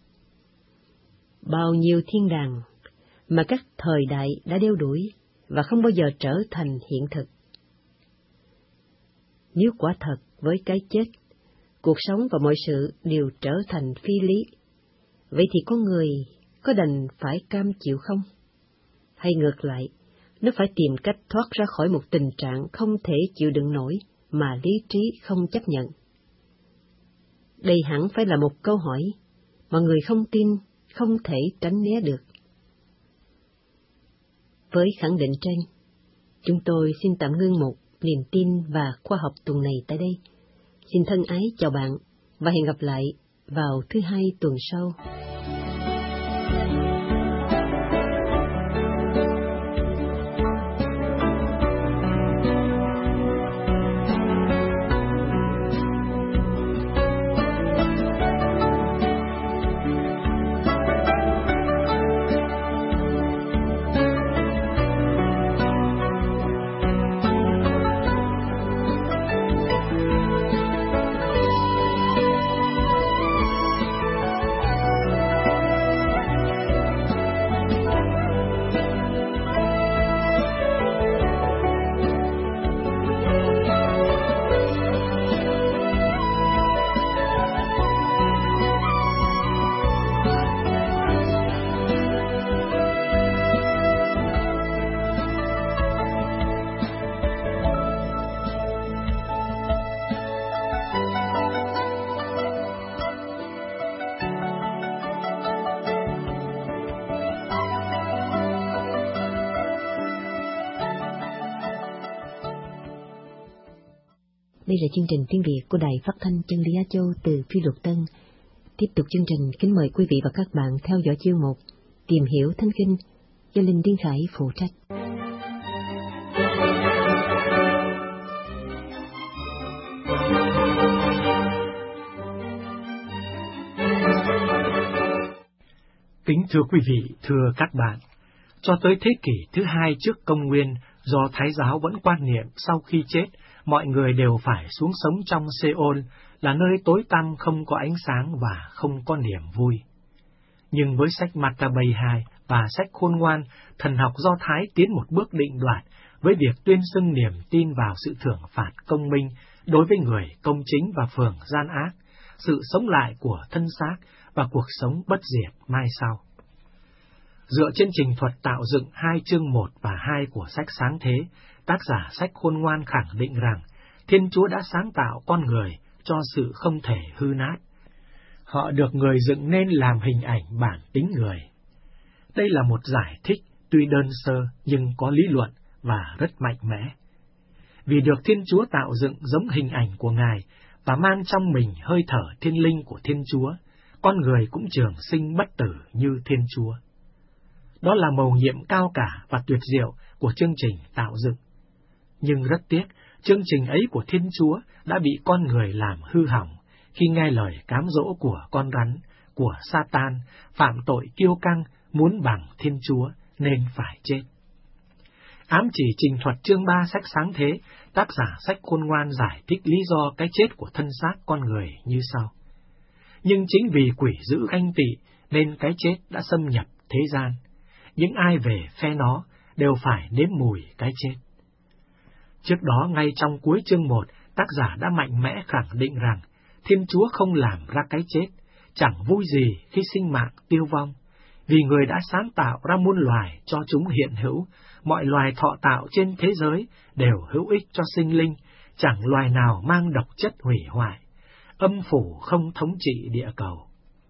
Bao nhiêu thiên đàng mà các thời đại đã đeo đuổi và không bao giờ trở thành hiện thực. Nếu quả thật với cái chết, cuộc sống và mọi sự đều trở thành phi lý, vậy thì con người có đành phải cam chịu không? Hay ngược lại, nó phải tìm cách thoát ra khỏi một tình trạng không thể chịu đựng nổi mà lý trí không chấp nhận? Đây hẳn phải là một câu hỏi mọi người không tin, không thể tránh né được. Với khẳng định trên, chúng tôi xin tạm ngưng một niềm tin và khoa học tuần này tại đây. Xin thân ái chào bạn và hẹn gặp lại vào thứ hai tuần sau. Đây là chương trình tiếng Việt của Đài Phát thanh Chân lý Á Châu từ Phi Luật Tân. Tiếp tục chương trình, kính mời quý vị và các bạn theo dõi chương mục Tìm hiểu Thánh Kinh do Linh Điên Khải phụ trách. Kính thưa quý vị, thưa các bạn, cho tới thế kỷ thứ hai trước công nguyên, do Thái giáo vẫn quan niệm sau khi chết, mọi người đều phải xuống sống trong Seol, là nơi tối tăm không có ánh sáng và không có niềm vui. Nhưng với sách Maccabees hai và sách Khôn Ngoan, thần học Do Thái tiến một bước định đoạt với việc tuyên xưng niềm tin vào sự thưởng phạt công minh đối với người công chính và phường gian ác, sự sống lại của thân xác và cuộc sống bất diệt mai sau. Dựa trên trình thuật tạo dựng hai chương một và hai của sách Sáng Thế, tác giả sách Khôn Ngoan khẳng định rằng Thiên Chúa đã sáng tạo con người cho sự không thể hư nát. Họ được người dựng nên làm hình ảnh bản tính người. Đây là một giải thích tuy đơn sơ nhưng có lý luận và rất mạnh mẽ. Vì được Thiên Chúa tạo dựng giống hình ảnh của Ngài và mang trong mình hơi thở thiên linh của Thiên Chúa, con người cũng trường sinh bất tử như Thiên Chúa. Đó là mầu nhiệm cao cả và tuyệt diệu của chương trình tạo dựng. Nhưng rất tiếc, chương trình ấy của Thiên Chúa đã bị con người làm hư hỏng khi nghe lời cám dỗ của con rắn, của Sa-tan, phạm tội kiêu căng, muốn bằng Thiên Chúa nên phải chết. Ám chỉ trình thuật chương ba sách Sáng Thế, tác giả sách Khôn Ngoan giải thích lý do cái chết của thân xác con người như sau. Nhưng chính vì quỷ dữ ganh tị nên cái chết đã xâm nhập thế gian. Những ai về phe nó đều phải nếm mùi cái chết. Trước đó, ngay trong cuối chương một, tác giả đã mạnh mẽ khẳng định rằng Thiên Chúa không làm ra cái chết, chẳng vui gì khi sinh mạng tiêu vong, vì người đã sáng tạo ra muôn loài cho chúng hiện hữu, mọi loài thọ tạo trên thế giới đều hữu ích cho sinh linh, chẳng loài nào mang độc chất hủy hoại, âm phủ không thống trị địa cầu.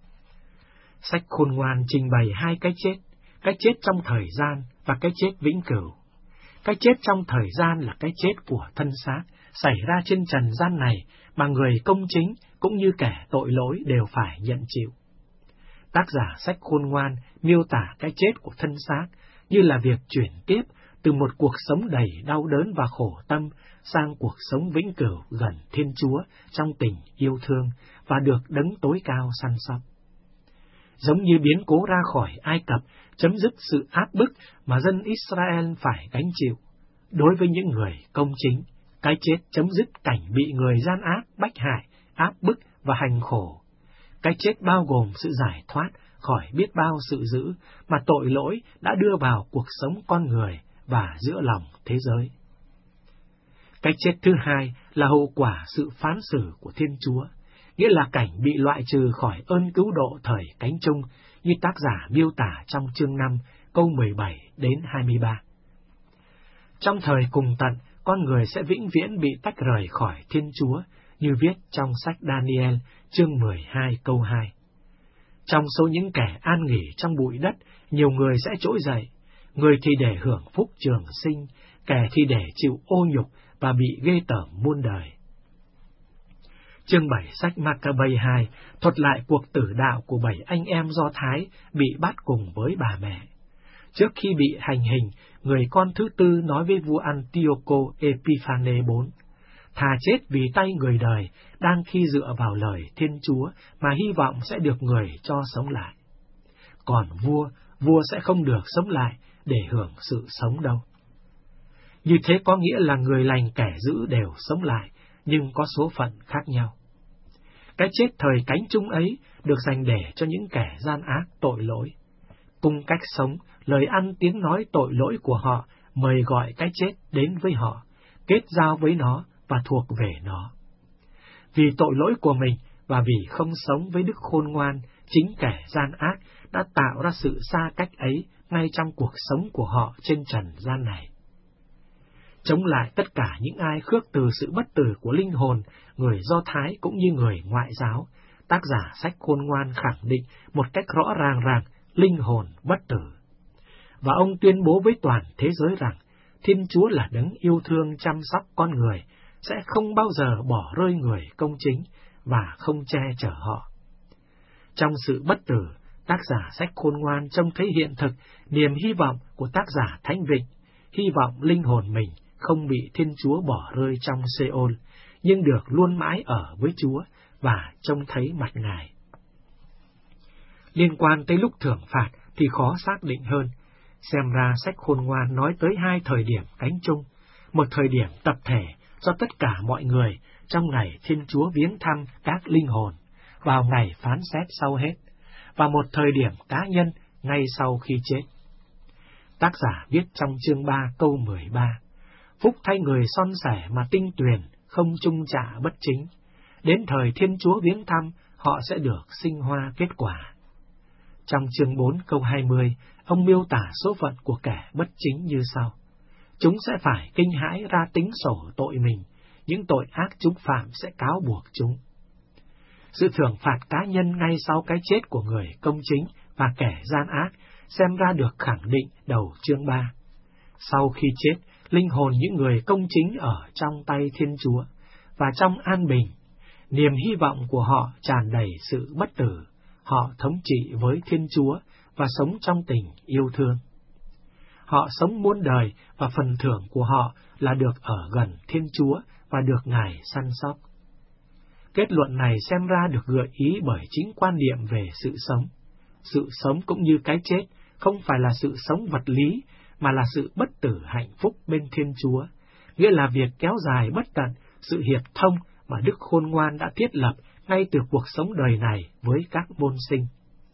Sách Khôn Ngoan trình bày hai cái chết, cái chết trong thời gian và cái chết vĩnh cửu. Cái chết trong thời gian là cái chết của thân xác, xảy ra trên trần gian này mà người công chính cũng như kẻ tội lỗi đều phải nhận chịu. Tác giả sách Khôn Ngoan miêu tả cái chết của thân xác như là việc chuyển tiếp từ một cuộc sống đầy đau đớn và khổ tâm sang cuộc sống vĩnh cửu gần Thiên Chúa trong tình yêu thương và được Đấng tối cao săn sóc. Giống như biến cố ra khỏi Ai Cập chấm dứt sự áp bức mà dân Israel phải gánh chịu, đối với những người công chính, cái chết chấm dứt cảnh bị người gian ác bách hại, áp bức và hành khổ. Cái chết bao gồm sự giải thoát khỏi biết bao sự dữ mà tội lỗi đã đưa vào cuộc sống con người và giữa lòng thế giới. Cái chết thứ hai là hậu quả sự phán xử của Thiên Chúa, nghĩa là cảnh bị loại trừ khỏi ơn cứu độ thời cánh chung, như tác giả miêu tả trong chương năm, câu mười bảy đến hai mươi ba. Trong thời cùng tận, con người sẽ vĩnh viễn bị tách rời khỏi Thiên Chúa, như viết trong sách Daniel, chương mười hai câu hai. Trong số những kẻ an nghỉ trong bụi đất, nhiều người sẽ trỗi dậy, người thì để hưởng phúc trường sinh, kẻ thì để chịu ô nhục và bị ghê tởm muôn đời. Chương bảy sách Ma-ca-bây hai thuật lại cuộc tử đạo của bảy anh em Do Thái bị bắt cùng với bà mẹ. Trước khi bị hành hình, người con thứ tư nói với vua Antioco Epiphanes đệ tứ, thà chết vì tay người đời, đang khi dựa vào lời Thiên Chúa mà hy vọng sẽ được người cho sống lại. Còn vua, vua sẽ không được sống lại để hưởng sự sống đâu. Như thế có nghĩa là người lành kẻ dữ đều sống lại, nhưng có số phận khác nhau. Cái chết thời cánh chung ấy được dành để cho những kẻ gian ác tội lỗi. Cung cách sống, lời ăn tiếng nói tội lỗi của họ mời gọi cái chết đến với họ, kết giao với nó và thuộc về nó. Vì tội lỗi của mình và vì không sống với đức khôn ngoan, chính kẻ gian ác đã tạo ra sự xa cách ấy ngay trong cuộc sống của họ trên trần gian này. Chống lại tất cả những ai khước từ sự bất tử của linh hồn, người Do Thái cũng như người ngoại giáo, tác giả sách Khôn Ngoan khẳng định một cách rõ ràng rằng linh hồn bất tử. Và ông tuyên bố với toàn thế giới rằng Thiên Chúa là đấng yêu thương chăm sóc con người, sẽ không bao giờ bỏ rơi người công chính và không che chở họ. Trong sự bất tử, tác giả sách Khôn Ngoan trông thấy hiện thực niềm hy vọng của tác giả Thánh Vịnh, hy vọng linh hồn mình không bị Thiên Chúa bỏ rơi trong Sê-ôn, nhưng được luôn mãi ở với Chúa và trông thấy mặt Ngài. Liên quan tới lúc thưởng phạt thì khó xác định hơn. Xem ra sách Khôn Ngoan nói tới hai thời điểm cánh chung, một thời điểm tập thể cho tất cả mọi người trong ngày Thiên Chúa viếng thăm các linh hồn, vào ngày phán xét sau hết, và một thời điểm cá nhân ngay sau khi chết. Tác giả viết trong chương ba câu mười ba, phúc thay người son sẻ mà tinh tuyền, không trung trả bất chính. Đến thời Thiên Chúa viếng thăm, họ sẽ được sinh hoa kết quả. Trong chương bốn câu hai mươi, ông miêu tả số phận của kẻ bất chính như sau. Chúng sẽ phải kinh hãi ra tính sổ tội mình, những tội ác chúng phạm sẽ cáo buộc chúng. Sự thưởng phạt cá nhân ngay sau cái chết của người công chính và kẻ gian ác xem ra được khẳng định đầu chương ba. Sau khi chết, linh hồn những người công chính ở trong tay Thiên Chúa, và trong an bình, niềm hy vọng của họ tràn đầy sự bất tử, họ thống trị với Thiên Chúa và sống trong tình yêu thương. Họ sống muôn đời và phần thưởng của họ là được ở gần Thiên Chúa và được Ngài săn sóc. Kết luận này xem ra được gợi ý bởi chính quan niệm về sự sống. Sự sống cũng như cái chết không phải là sự sống vật lý, mà là sự bất tử hạnh phúc bên Thiên Chúa, nghĩa là việc kéo dài bất tận sự hiệp thông mà Đức Khôn Ngoan đã thiết lập ngay từ cuộc sống đời này với các môn sinh.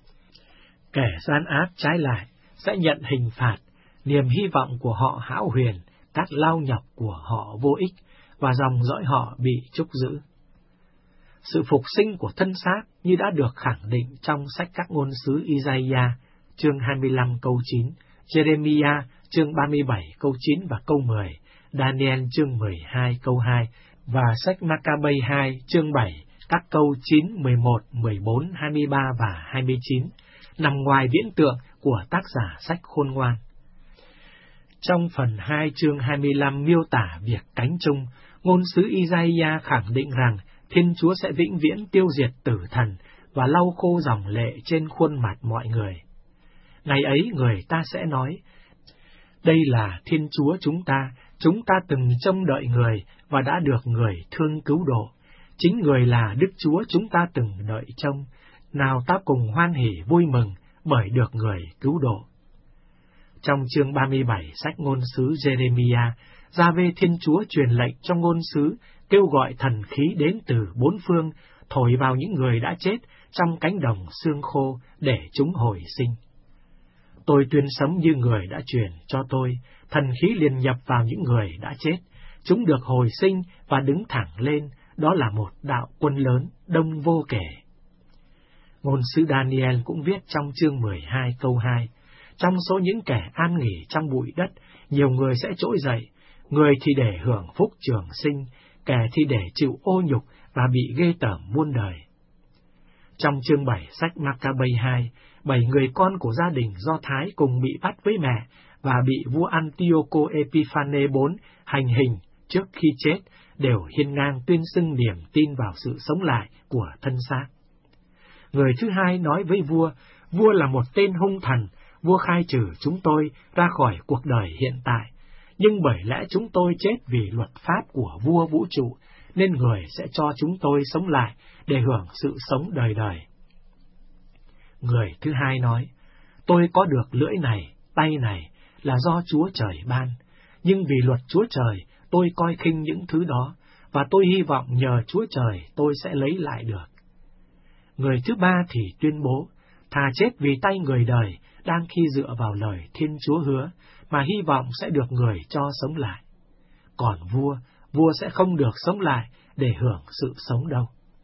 Kẻ gian ác trái lại sẽ nhận hình phạt, niềm hy vọng của họ hão huyền, các lao nhọc của họ vô ích, và dòng dõi họ bị trúc giữ. Sự phục sinh của thân xác như đã được khẳng định trong sách các ngôn sứ Isaiah, chương hai mươi lăm câu chín, Jeremiah, chương ba mươi bảy câu chín và câu mười, Daniel, chương mười hai câu hai, và sách Ma-ca-bây hai, chương bảy, các câu chín, mười một, mười bốn, hai mươi ba và hai mươi chín, nằm ngoài viễn tượng của tác giả sách Khôn Ngoan. Trong phần hai chương hai mươi lăm miêu tả việc cánh chung, ngôn sứ Isaiah khẳng định rằng Thiên Chúa sẽ vĩnh viễn tiêu diệt tử thần và lau khô dòng lệ trên khuôn mặt mọi người. Ngày ấy người ta sẽ nói, đây là Thiên Chúa chúng ta, chúng ta từng trông đợi người và đã được người thương cứu độ. Chính người là Đức Chúa chúng ta từng đợi trông, nào ta cùng hoan hỉ vui mừng bởi được người cứu độ. Trong chương ba mươi bảy sách ngôn sứ Jeremiah, Gia-vê Thiên Chúa truyền lệnh cho ngôn sứ kêu gọi thần khí đến từ bốn phương, thổi vào những người đã chết trong cánh đồng xương khô để chúng hồi sinh. Tôi tuyên sấm như người đã truyền cho tôi, thần khí liền nhập vào những người đã chết, chúng được hồi sinh và đứng thẳng lên, đó là một đạo quân lớn, đông vô kể. Ngôn sứ Daniel cũng viết trong chương mười hai câu hai, trong số những kẻ an nghỉ trong bụi đất, nhiều người sẽ trỗi dậy, người thì để hưởng phúc trường sinh, kẻ thì để chịu ô nhục và bị ghê tởm muôn đời. Trong chương bảy sách Maccabees hai, bảy người con của gia đình Do Thái cùng bị bắt với mẹ và bị vua Antioco Epiphanes đệ tứ hành hình trước khi chết đều hiên ngang tuyên xưng niềm tin vào sự sống lại của thân xác. Người thứ hai nói với vua, vua là một tên hung thần, vua khai trừ chúng tôi ra khỏi cuộc đời hiện tại, nhưng bởi lẽ chúng tôi chết vì luật pháp của vua vũ trụ, nên người sẽ cho chúng tôi sống lại để hưởng sự sống đời đời. Người thứ hai nói, tôi có được lưỡi này, tay này là do Chúa Trời ban, nhưng vì luật Chúa Trời tôi coi khinh những thứ đó, và tôi hy vọng nhờ Chúa Trời tôi sẽ lấy lại được. Người thứ ba thì tuyên bố, thà chết vì tay người đời đang khi dựa vào lời Thiên Chúa hứa, mà hy vọng sẽ được người cho sống lại. Còn vua, vua sẽ không được sống lại để hưởng sự sống đâu.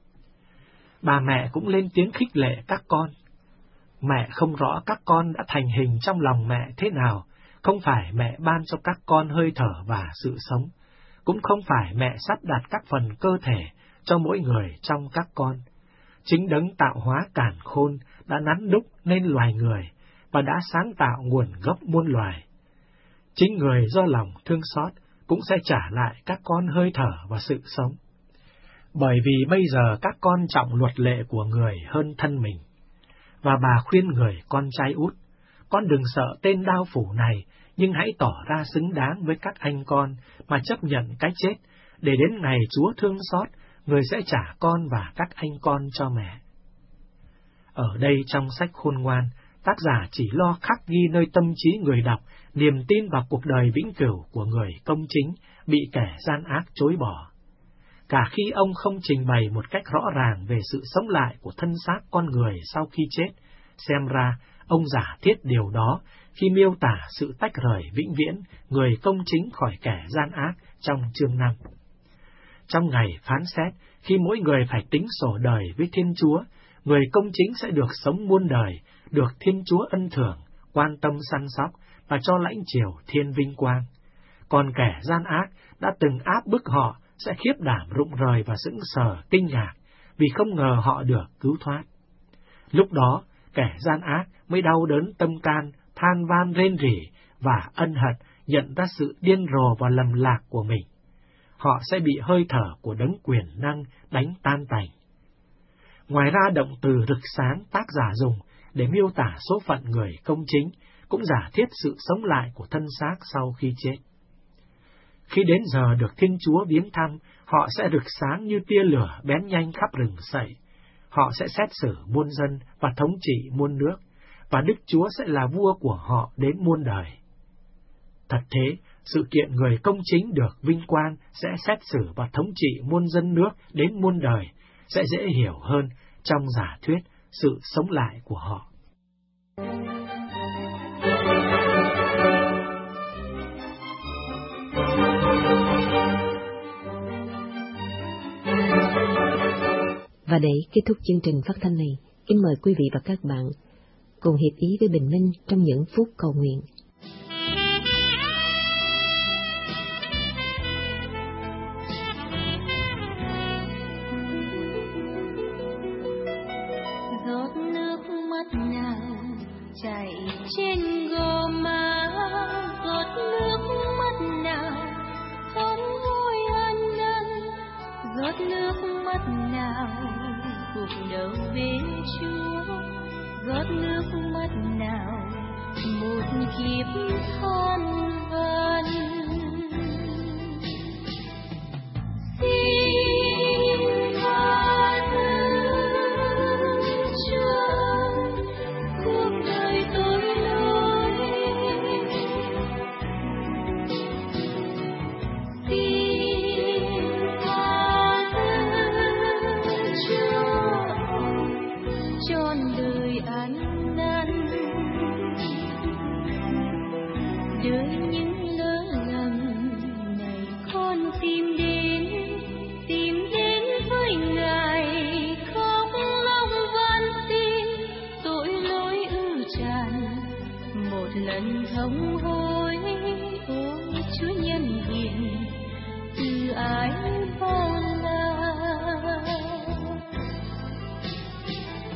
Bà mẹ cũng lên tiếng khích lệ các con. Mẹ không rõ các con đã thành hình trong lòng mẹ thế nào, không phải mẹ ban cho các con hơi thở và sự sống, cũng không phải mẹ sắp đặt các phần cơ thể cho mỗi người trong các con. Chính đấng tạo hóa càn khôn đã nắn đúc nên loài người và đã sáng tạo nguồn gốc muôn loài. Chính người do lòng thương xót cũng sẽ trả lại các con hơi thở và sự sống. Bởi vì bây giờ các con trọng luật lệ của người hơn thân mình. Và bà khuyên người con trai út, con đừng sợ tên đao phủ này, nhưng hãy tỏ ra xứng đáng với các anh con mà chấp nhận cái chết, để đến ngày Chúa thương xót, người sẽ trả con và các anh con cho mẹ. Ở đây trong sách Khôn Ngoan, tác giả chỉ lo khắc ghi nơi tâm trí người đọc niềm tin vào cuộc đời vĩnh cửu của người công chính bị kẻ gian ác chối bỏ. Cả khi ông không trình bày một cách rõ ràng về sự sống lại của thân xác con người sau khi chết, xem ra ông giả thiết điều đó khi miêu tả sự tách rời vĩnh viễn người công chính khỏi kẻ gian ác trong chương năm. Trong ngày phán xét, khi mỗi người phải tính sổ đời với Thiên Chúa, người công chính sẽ được sống muôn đời, được Thiên Chúa ân thưởng, quan tâm săn sóc và cho lãnh chiều thiên vinh quang. Còn kẻ gian ác đã từng áp bức họ sẽ khiếp đảm rụng rời và sững sờ kinh ngạc vì không ngờ họ được cứu thoát. Lúc đó, kẻ gian ác mới đau đớn tâm can, than van rên rỉ và ân hận nhận ra sự điên rồ và lầm lạc của mình. Họ sẽ bị hơi thở của đấng quyền năng đánh tan tành. Ngoài ra, động từ rực sáng tác giả dùng để miêu tả số phận người công chính cũng giả thiết sự sống lại của thân xác sau khi chết. Khi đến giờ được Thiên Chúa viếng thăm, họ sẽ rực sáng như tia lửa bén nhanh khắp rừng sậy. Họ sẽ xét xử muôn dân và thống trị muôn nước, và Đức Chúa sẽ là vua của họ đến muôn đời. Thật thế, sự kiện người công chính được vinh quang sẽ xét xử và thống trị muôn dân nước đến muôn đời sẽ dễ hiểu hơn trong giả thuyết sự sống lại của họ. Và để kết thúc chương trình phát thanh này, kính mời quý vị và các bạn cùng hiệp ý với Bình Minh trong những phút cầu nguyện. Giọt nước mắt nào chảy trên gò má, giọt nước mắt nào thấm hôi ân ân, giọt nước mắt nào gục đầu bên Chúa, giọt nước mắt nào một kiếp than vân. Xin tha thứ Chúa, cuộc đời tôi lỗi. Xin tha thứ Chúa, trọn đời ăn năn. Đời những lỡ lầm này con tìm đến, tìm đến với Ngài, khóc lòng van xin tội lỗi ưu tràn một lần thống hối. Ôi Chúa nhân hiền từ ái bao la,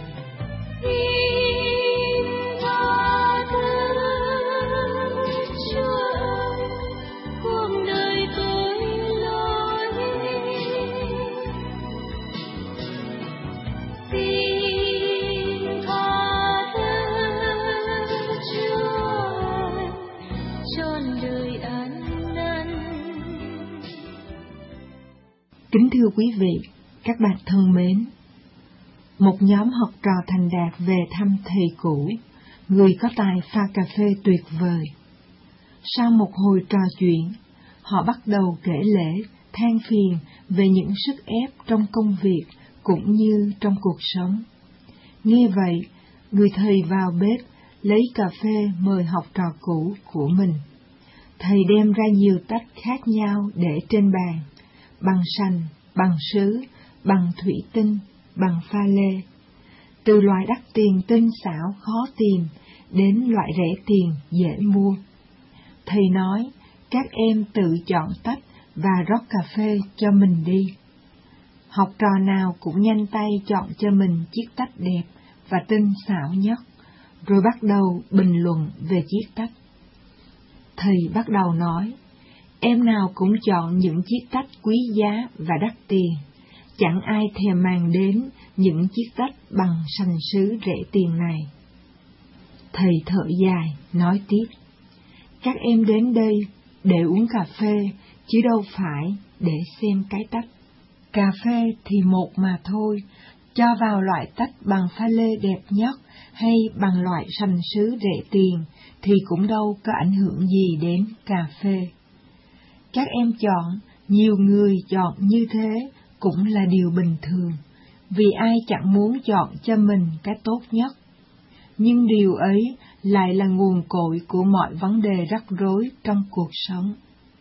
Kính thưa quý vị, các bạn thân mến, một nhóm học trò thành đạt về thăm thầy cũ, người có tài pha cà phê tuyệt vời. Sau một hồi trò chuyện, họ bắt đầu kể lể, than phiền về những sức ép trong công việc cũng như trong cuộc sống. Nghe vậy, người thầy vào bếp lấy cà phê mời học trò cũ của mình. Thầy đem ra nhiều tách khác nhau để trên bàn, bằng sành, bằng sứ, bằng thủy tinh, bằng pha lê. Từ loại đắt tiền tinh xảo khó tìm đến loại rẻ tiền dễ mua. Thầy nói, các em tự chọn tách và rót cà phê cho mình đi. Học trò nào cũng nhanh tay chọn cho mình chiếc tách đẹp và tinh xảo nhất, rồi bắt đầu bình luận về chiếc tách. Thầy bắt đầu nói, em nào cũng chọn những chiếc tách quý giá và đắt tiền, chẳng ai thèm mang đến những chiếc tách bằng sành sứ rẻ tiền này. Thầy thở dài, nói tiếp, các em đến đây để uống cà phê, chứ đâu phải để xem cái tách. Cà phê thì một mà thôi, cho vào loại tách bằng pha lê đẹp nhất hay bằng loại sành sứ rẻ tiền thì cũng đâu có ảnh hưởng gì đến cà phê. Các em chọn, nhiều người chọn như thế cũng là điều bình thường, vì ai chẳng muốn chọn cho mình cái tốt nhất. Nhưng điều ấy lại là nguồn cội của mọi vấn đề rắc rối trong cuộc sống.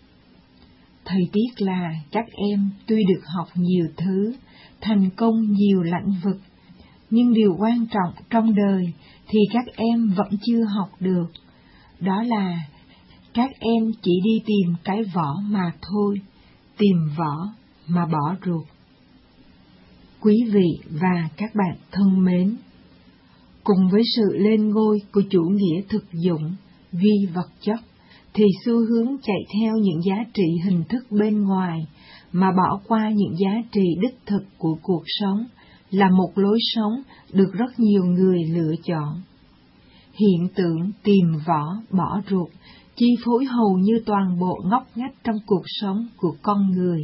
Thầy biết là các em tuy được học nhiều thứ, thành công nhiều lĩnh vực, nhưng điều quan trọng trong đời thì các em vẫn chưa học được. Đó là các em chỉ đi tìm cái vỏ mà thôi, tìm vỏ mà bỏ ruột. Quý vị và các bạn thân mến, cùng với sự lên ngôi của chủ nghĩa thực dụng, duy vật chất, thì xu hướng chạy theo những giá trị hình thức bên ngoài mà bỏ qua những giá trị đích thực của cuộc sống là một lối sống được rất nhiều người lựa chọn. Hiện tượng tìm vỏ bỏ ruột chi phối hầu như toàn bộ ngóc ngách trong cuộc sống của con người.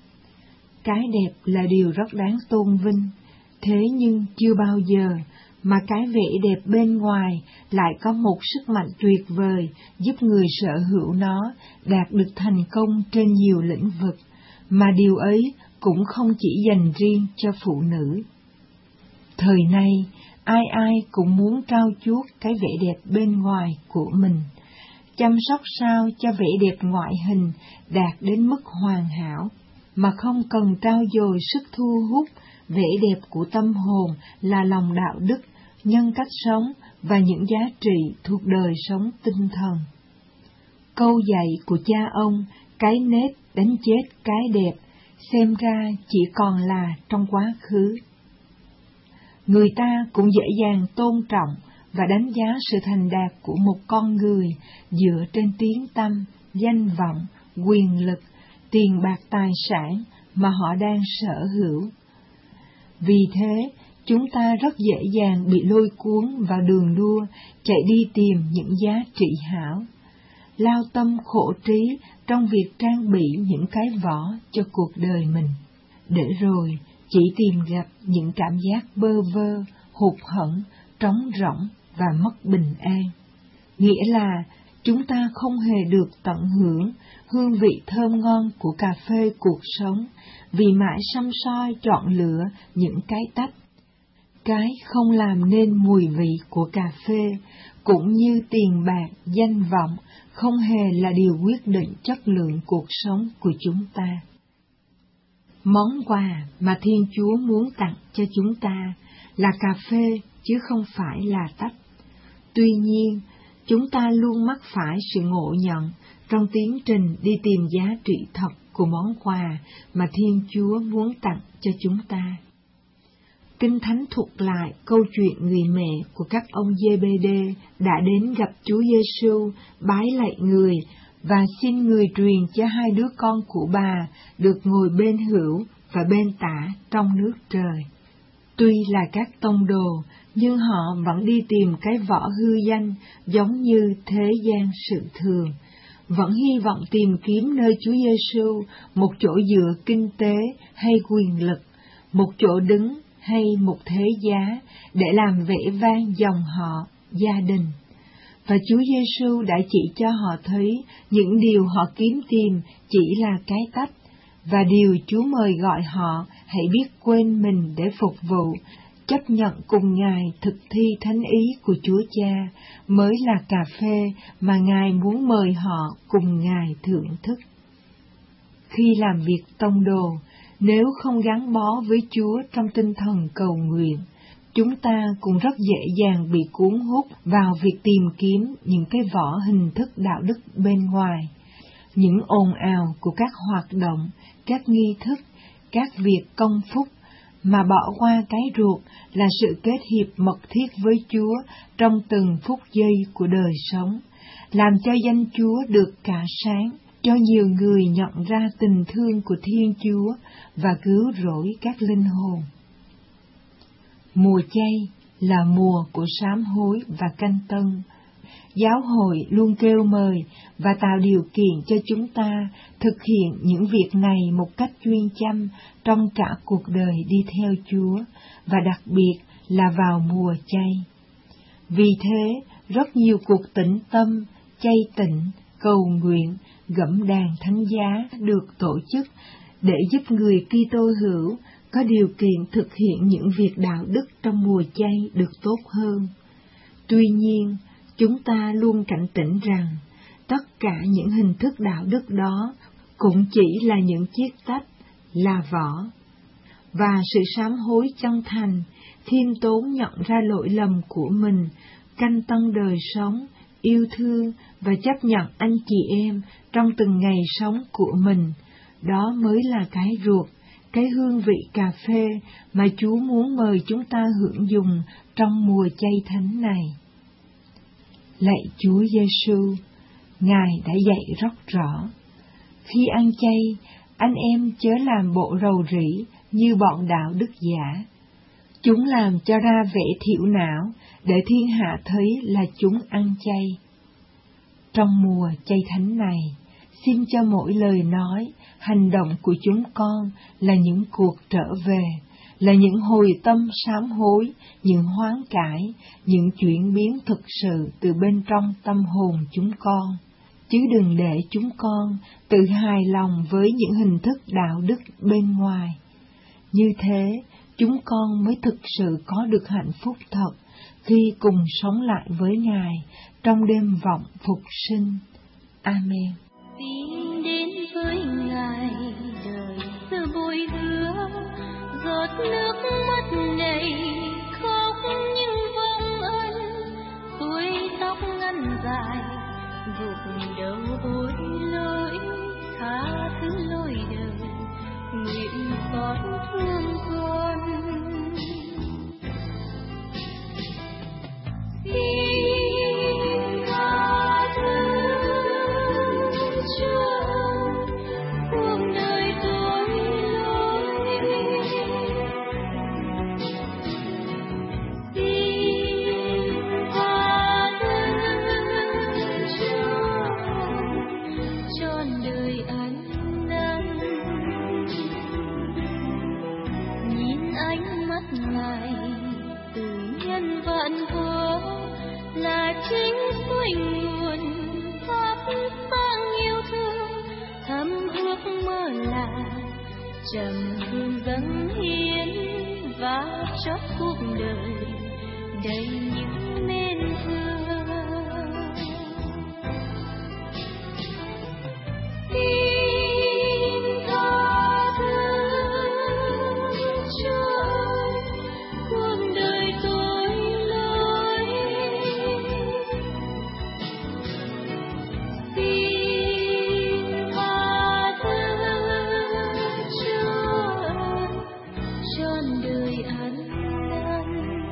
Cái đẹp là điều rất đáng tôn vinh, thế nhưng chưa bao giờ mà cái vẻ đẹp bên ngoài lại có một sức mạnh tuyệt vời giúp người sở hữu nó đạt được thành công trên nhiều lĩnh vực, mà điều ấy cũng không chỉ dành riêng cho phụ nữ. Thời nay, ai ai cũng muốn trau chuốt cái vẻ đẹp bên ngoài của mình, chăm sóc sao cho vẻ đẹp ngoại hình đạt đến mức hoàn hảo, mà không cần trau dồi sức thu hút vẻ đẹp của tâm hồn là lòng đạo đức, nhân cách sống và những giá trị thuộc đời sống tinh thần. Câu dạy của cha ông, cái nết đánh chết cái đẹp, xem ra chỉ còn là trong quá khứ. Người ta cũng dễ dàng tôn trọng và đánh giá sự thành đạt của một con người dựa trên tiếng tăm, danh vọng, quyền lực, tiền bạc tài sản mà họ đang sở hữu. Vì thế, chúng ta rất dễ dàng bị lôi cuốn vào đường đua, chạy đi tìm những giá trị hảo, lao tâm khổ trí trong việc trang bị những cái vỏ cho cuộc đời mình, để rồi chỉ tìm gặp những cảm giác bơ vơ, hụt hẫng, trống rỗng và mất bình an. Nghĩa là chúng ta không hề được tận hưởng hương vị thơm ngon của cà phê cuộc sống, vì mãi săm soi chọn lựa những cái tách. Cái không làm nên mùi vị của cà phê, cũng như tiền bạc, danh vọng, không hề là điều quyết định chất lượng cuộc sống của chúng ta. Món quà mà Thiên Chúa muốn tặng cho chúng ta là cà phê, chứ không phải là tách. Tuy nhiên, chúng ta luôn mắc phải sự ngộ nhận trong tiến trình đi tìm giá trị thật của món quà mà Thiên Chúa muốn tặng cho chúng ta. Kinh Thánh thuật lại câu chuyện người mẹ của các ông Giê-bê-đê đã đến gặp Chúa Giêsu bái lạy người và xin người truyền cho hai đứa con của bà được ngồi bên hữu và bên tả trong nước trời. Tuy là các tông đồ, nhưng họ vẫn đi tìm cái vỏ hư danh giống như thế gian sự thường, vẫn hy vọng tìm kiếm nơi Chúa Giêsu một chỗ dựa kinh tế hay quyền lực, một chỗ đứng hay một thế giá để làm vẻ vang dòng họ, gia đình. Và Chúa Giêsu đã chỉ cho họ thấy những điều họ kiếm tìm chỉ là cái tách, và điều Chúa mời gọi họ hãy biết quên mình để phục vụ, chấp nhận cùng Ngài thực thi thánh ý của Chúa Cha mới là cà phê mà Ngài muốn mời họ cùng Ngài thưởng thức. Khi làm việc tông đồ, nếu không gắn bó với Chúa trong tinh thần cầu nguyện, chúng ta cũng rất dễ dàng bị cuốn hút vào việc tìm kiếm những cái vỏ hình thức đạo đức bên ngoài, những ồn ào của các hoạt động, các nghi thức, các việc công phúc, mà bỏ qua cái ruột là sự kết hiệp mật thiết với Chúa trong từng phút giây của đời sống, làm cho danh Chúa được cả sáng, cho nhiều người nhận ra tình thương của Thiên Chúa và cứu rỗi các linh hồn. Mùa chay là mùa của sám hối và canh tân. Giáo hội luôn kêu mời và tạo điều kiện cho chúng ta thực hiện những việc này một cách chuyên chăm trong cả cuộc đời đi theo Chúa, và đặc biệt là vào mùa chay. Vì thế, rất nhiều cuộc tĩnh tâm, chay tịnh, cầu nguyện, gẫm đàn thánh giá được tổ chức để giúp người Kitô hữu có điều kiện thực hiện những việc đạo đức trong mùa chay được tốt hơn. Tuy nhiên, chúng ta luôn cảnh tỉnh rằng tất cả những hình thức đạo đức đó cũng chỉ là những chiếc tách, là vỏ. Và sự sám hối chân thành, khiêm tốn nhận ra lỗi lầm của mình, canh tân đời sống, yêu thương và chấp nhận anh chị em trong từng ngày sống của mình, đó mới là cái ruột, cái hương vị cà phê mà Chúa muốn mời chúng ta hưởng dùng trong mùa chay thánh này. Lạy Chúa Giêsu, Ngài đã dạy rất rõ. Khi ăn chay, anh em chớ làm bộ rầu rĩ như bọn đạo đức giả. Chúng làm cho ra vẻ thiểu não để thiên hạ thấy là chúng ăn chay. Trong mùa chay thánh này, xin cho mỗi lời nói, hành động của chúng con là những cuộc trở về, là những hồi tâm sám hối, những hoán cải, những chuyển biến thực sự từ bên trong tâm hồn chúng con, chứ đừng để chúng con tự hài lòng với những hình thức đạo đức bên ngoài. Như thế, chúng con mới thực sự có được hạnh phúc thật khi cùng sống lại với Ngài trong đêm vọng phục sinh. Amen. Xin đến với Ngài đời xưa bồi hứa, giọt nước mắt này khóc nhưng vong ân, tuổi tóc ngắn dài gục đầu hối lỗi, tha thứ lỗi đời, nguyện xót thương con. Xin tha thứ cho cuộc đời tội lỗi, xin tha thứ cho trọn đời ăn năn. Nhìn ánh mắt Ngài từ nhân vạn vô là chính suối nguồn thắp sáng yêu thương, thầm ước mơ là trầm hương dâng hiến và cho cuộc đời đầy những nên thương. Xin tha thứ cho cuộc đời tội lỗi, xin tha thứ cho trọn đời ăn năn.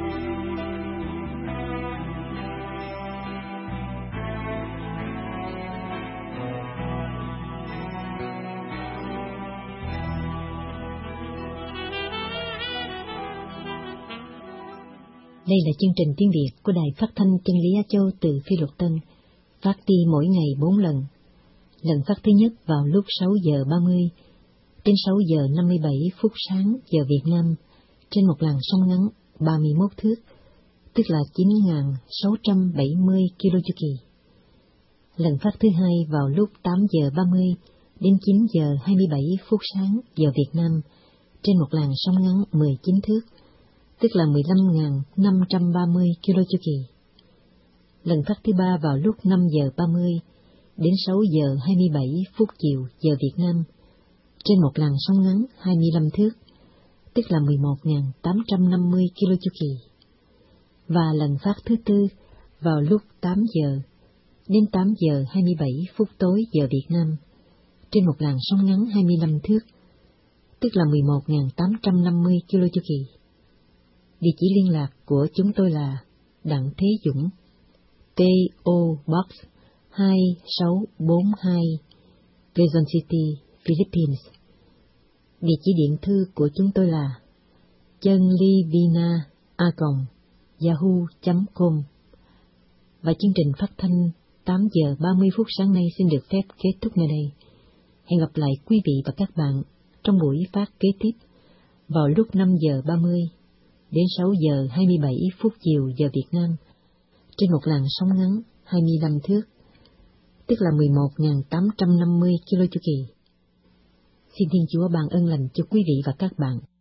Đây là chương trình tiếng Việt của Đài Phát thanh Chân lý Á Châu từ Phi Luật Tân, phát đi mỗi ngày bốn lần. Lần phát thứ nhất vào lúc sáu giờ ba mươi đến sáu giờ năm mươi bảy phút sáng giờ Việt Nam trên một làn sóng ngắn ba mươi mốt thước, tức là chín nghìn sáu trăm bảy mươi ki lô chu kỳ. Lần phát thứ hai vào lúc tám giờ ba mươi đến chín giờ hai mươi bảy phút sáng giờ Việt Nam trên một làn sóng ngắn mười chín thước, tức là mười lăm nghìn năm trăm ba mươi ki lô chu kỳ. Lần phát thứ ba vào lúc năm giờ ba mươi đến sáu giờ hai mươi bảy phút chiều giờ Việt Nam trên một làn sóng ngắn hai mươi lăm thước, tức là mười một nghìn tám trăm năm mươi ki lô chu kỳ. Và lần phát thứ tư vào lúc tám giờ đến tám giờ hai mươi bảy phút tối giờ Việt Nam trên một làn sóng ngắn hai mươi lăm thước, tức là mười một nghìn tám trăm năm mươi ki lô chu kỳ. Địa chỉ liên lạc của chúng tôi là Đặng Thế Dũng, pê ô Box hai sáu bốn hai, Quezon City, Philippines. Địa chỉ điện thư của chúng tôi là chunlivina a còng yahoo chấm com. Và chương trình phát thanh tám giờ ba mươi phút sáng nay xin được phép kết thúc nơi đây. Hẹn gặp lại quý vị và các bạn trong buổi phát kế tiếp vào lúc năm giờ ba mươi đến sáu giờ hai mươi bảy phút chiều giờ Việt Nam trên một làn sóng ngắn hai mươi lăm thước, tức là mười một nghìn tám trăm năm mươi ki lô chu kỳ. Xin Thiên Chúa ban ơn lành cho quý vị và các bạn.